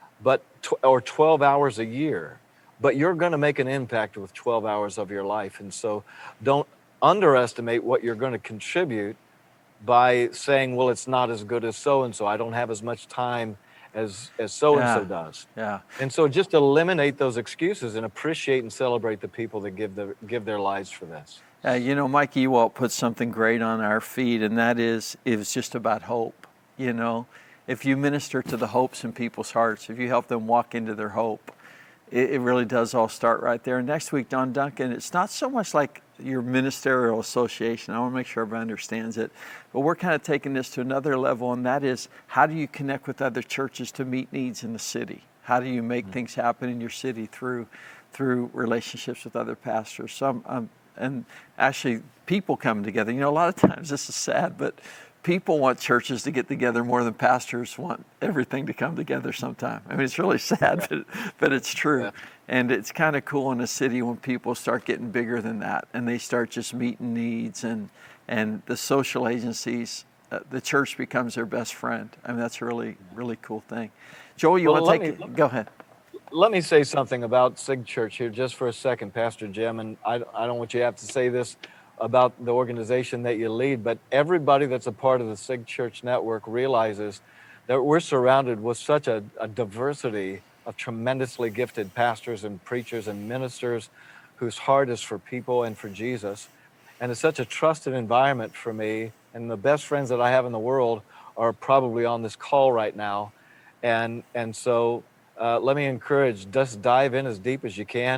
or 12 hours a year, but you're going to make an impact with 12 hours of your life. And so don't underestimate what you're going to contribute by saying, well, it's not as good as so-and-so. I don't have as much time as so-and-so does. Yeah. And so just eliminate those excuses and appreciate and celebrate the people that give their lives for this. Mike Ewalt put something great on our feed, and that is, it's just about hope. If you minister to the hopes in people's hearts, if you help them walk into their hope, it really does all start right there. And next week, Don Duncan, it's not so much like your ministerial association. I want to make sure everybody understands it. But we're kind of taking this to another level, and that is, how do you connect with other churches to meet needs in the city? How do you make things happen in your city through relationships with other pastors? And actually, people come together. A lot of times, this is sad, but people want churches to get together more than pastors want everything to come together sometime. I mean, it's really sad, but it's true. Yeah. And it's kind of cool in a city when people start getting bigger than that, and they start just meeting needs, and the social agencies, the church becomes their best friend. I mean, that's a really, really cool thing. Joel, you want to take it? Go ahead. Let me say something about SIG Church here just for a second, Pastor Jim, and I don't want you to have to say this about the organization that you lead, but everybody that's a part of the SIG Church network realizes that we're surrounded with such a diversity of tremendously gifted pastors and preachers and ministers whose heart is for people and for Jesus. And it's such a trusted environment for me, and the best friends that I have in the world are probably on this call right now. And so let me encourage, just dive in as deep as you can.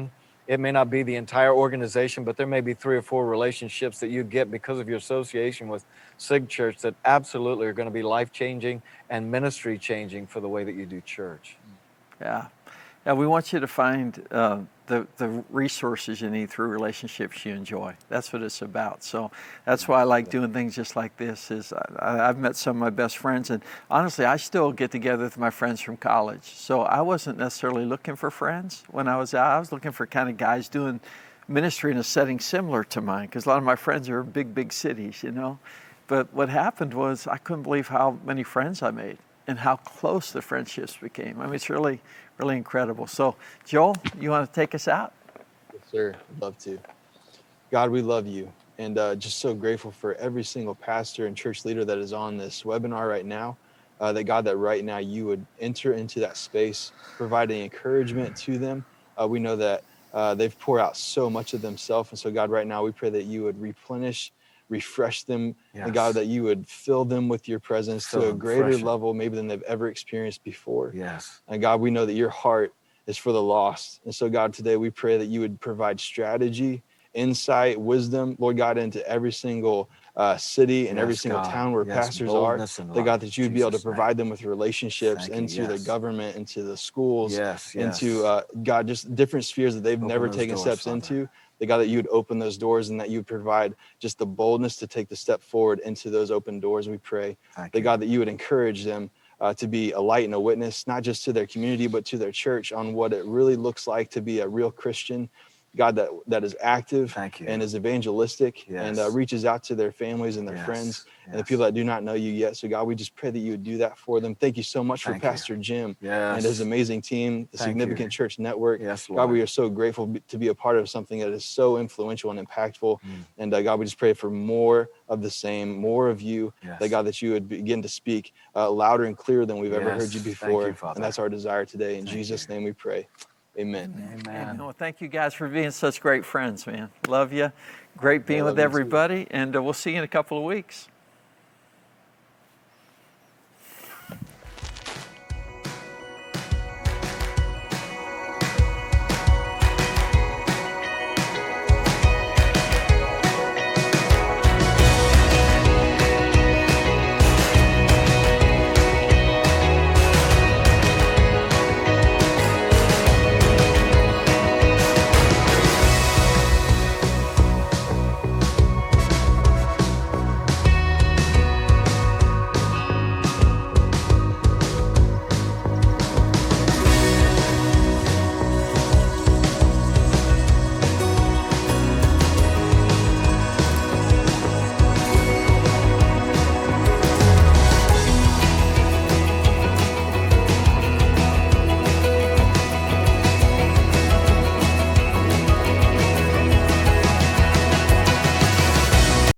It may not be the entire organization, but there may be 3 or 4 relationships that you get because of your association with SIG Church that absolutely are going to be life-changing and ministry-changing for the way that you do church. Yeah. Yeah, we want you to find the resources you need through relationships you enjoy. That's what it's about. So that's why I like doing things just like this. Is I've met some of my best friends, and honestly, I still get together with my friends from college. So I wasn't necessarily looking for friends when I was out. I was looking for kind of guys doing ministry in a setting similar to mine, because a lot of my friends are in big cities, you know. But what happened was I couldn't believe how many friends I made and how close the friendships became. I mean, it's really incredible. So, Joel, you want to take us out? Yes, sir. I'd love to. God, we love you, and just so grateful for every single pastor and church leader that is on this webinar right now. That God, that right now you would enter into that space, providing encouragement to them. We know that they've poured out so much of themselves, and so God, right now we pray that you would refresh them, and God, that you would fill them with your presence to a greater level maybe than they've ever experienced before. Yes. And God, we know that your heart is for the lost. And so God, today we pray that you would provide strategy, insight, wisdom, Lord God, into every single city and every single town where pastors are. That God, that you would be able to provide them with relationships into the government, into the schools, into God, just different spheres that they've never taken steps into. That God, that you would open those doors and that you would provide just the boldness to take the step forward into those open doors. We pray that God, that you would encourage them to be a light and a witness, not just to their community, but to their church on what it really looks like to be a real Christian. God, that is active and is evangelistic and reaches out to their families and their friends and the people that do not know you yet. So God, we just pray that you would do that for them. Thank you so much for Pastor Jim and his amazing team, the Significant Church Network. God, we are so grateful to be a part of something that is so influential and impactful. And God, we just pray for more of the same, more of you, that God, that you would begin to speak louder and clearer than we've ever heard you before. And that's our desire today. In Jesus' name we pray. Amen. Amen. Well, thank you guys for being such great friends, man. Love you. Great being with everybody. And we'll see you in a couple of weeks.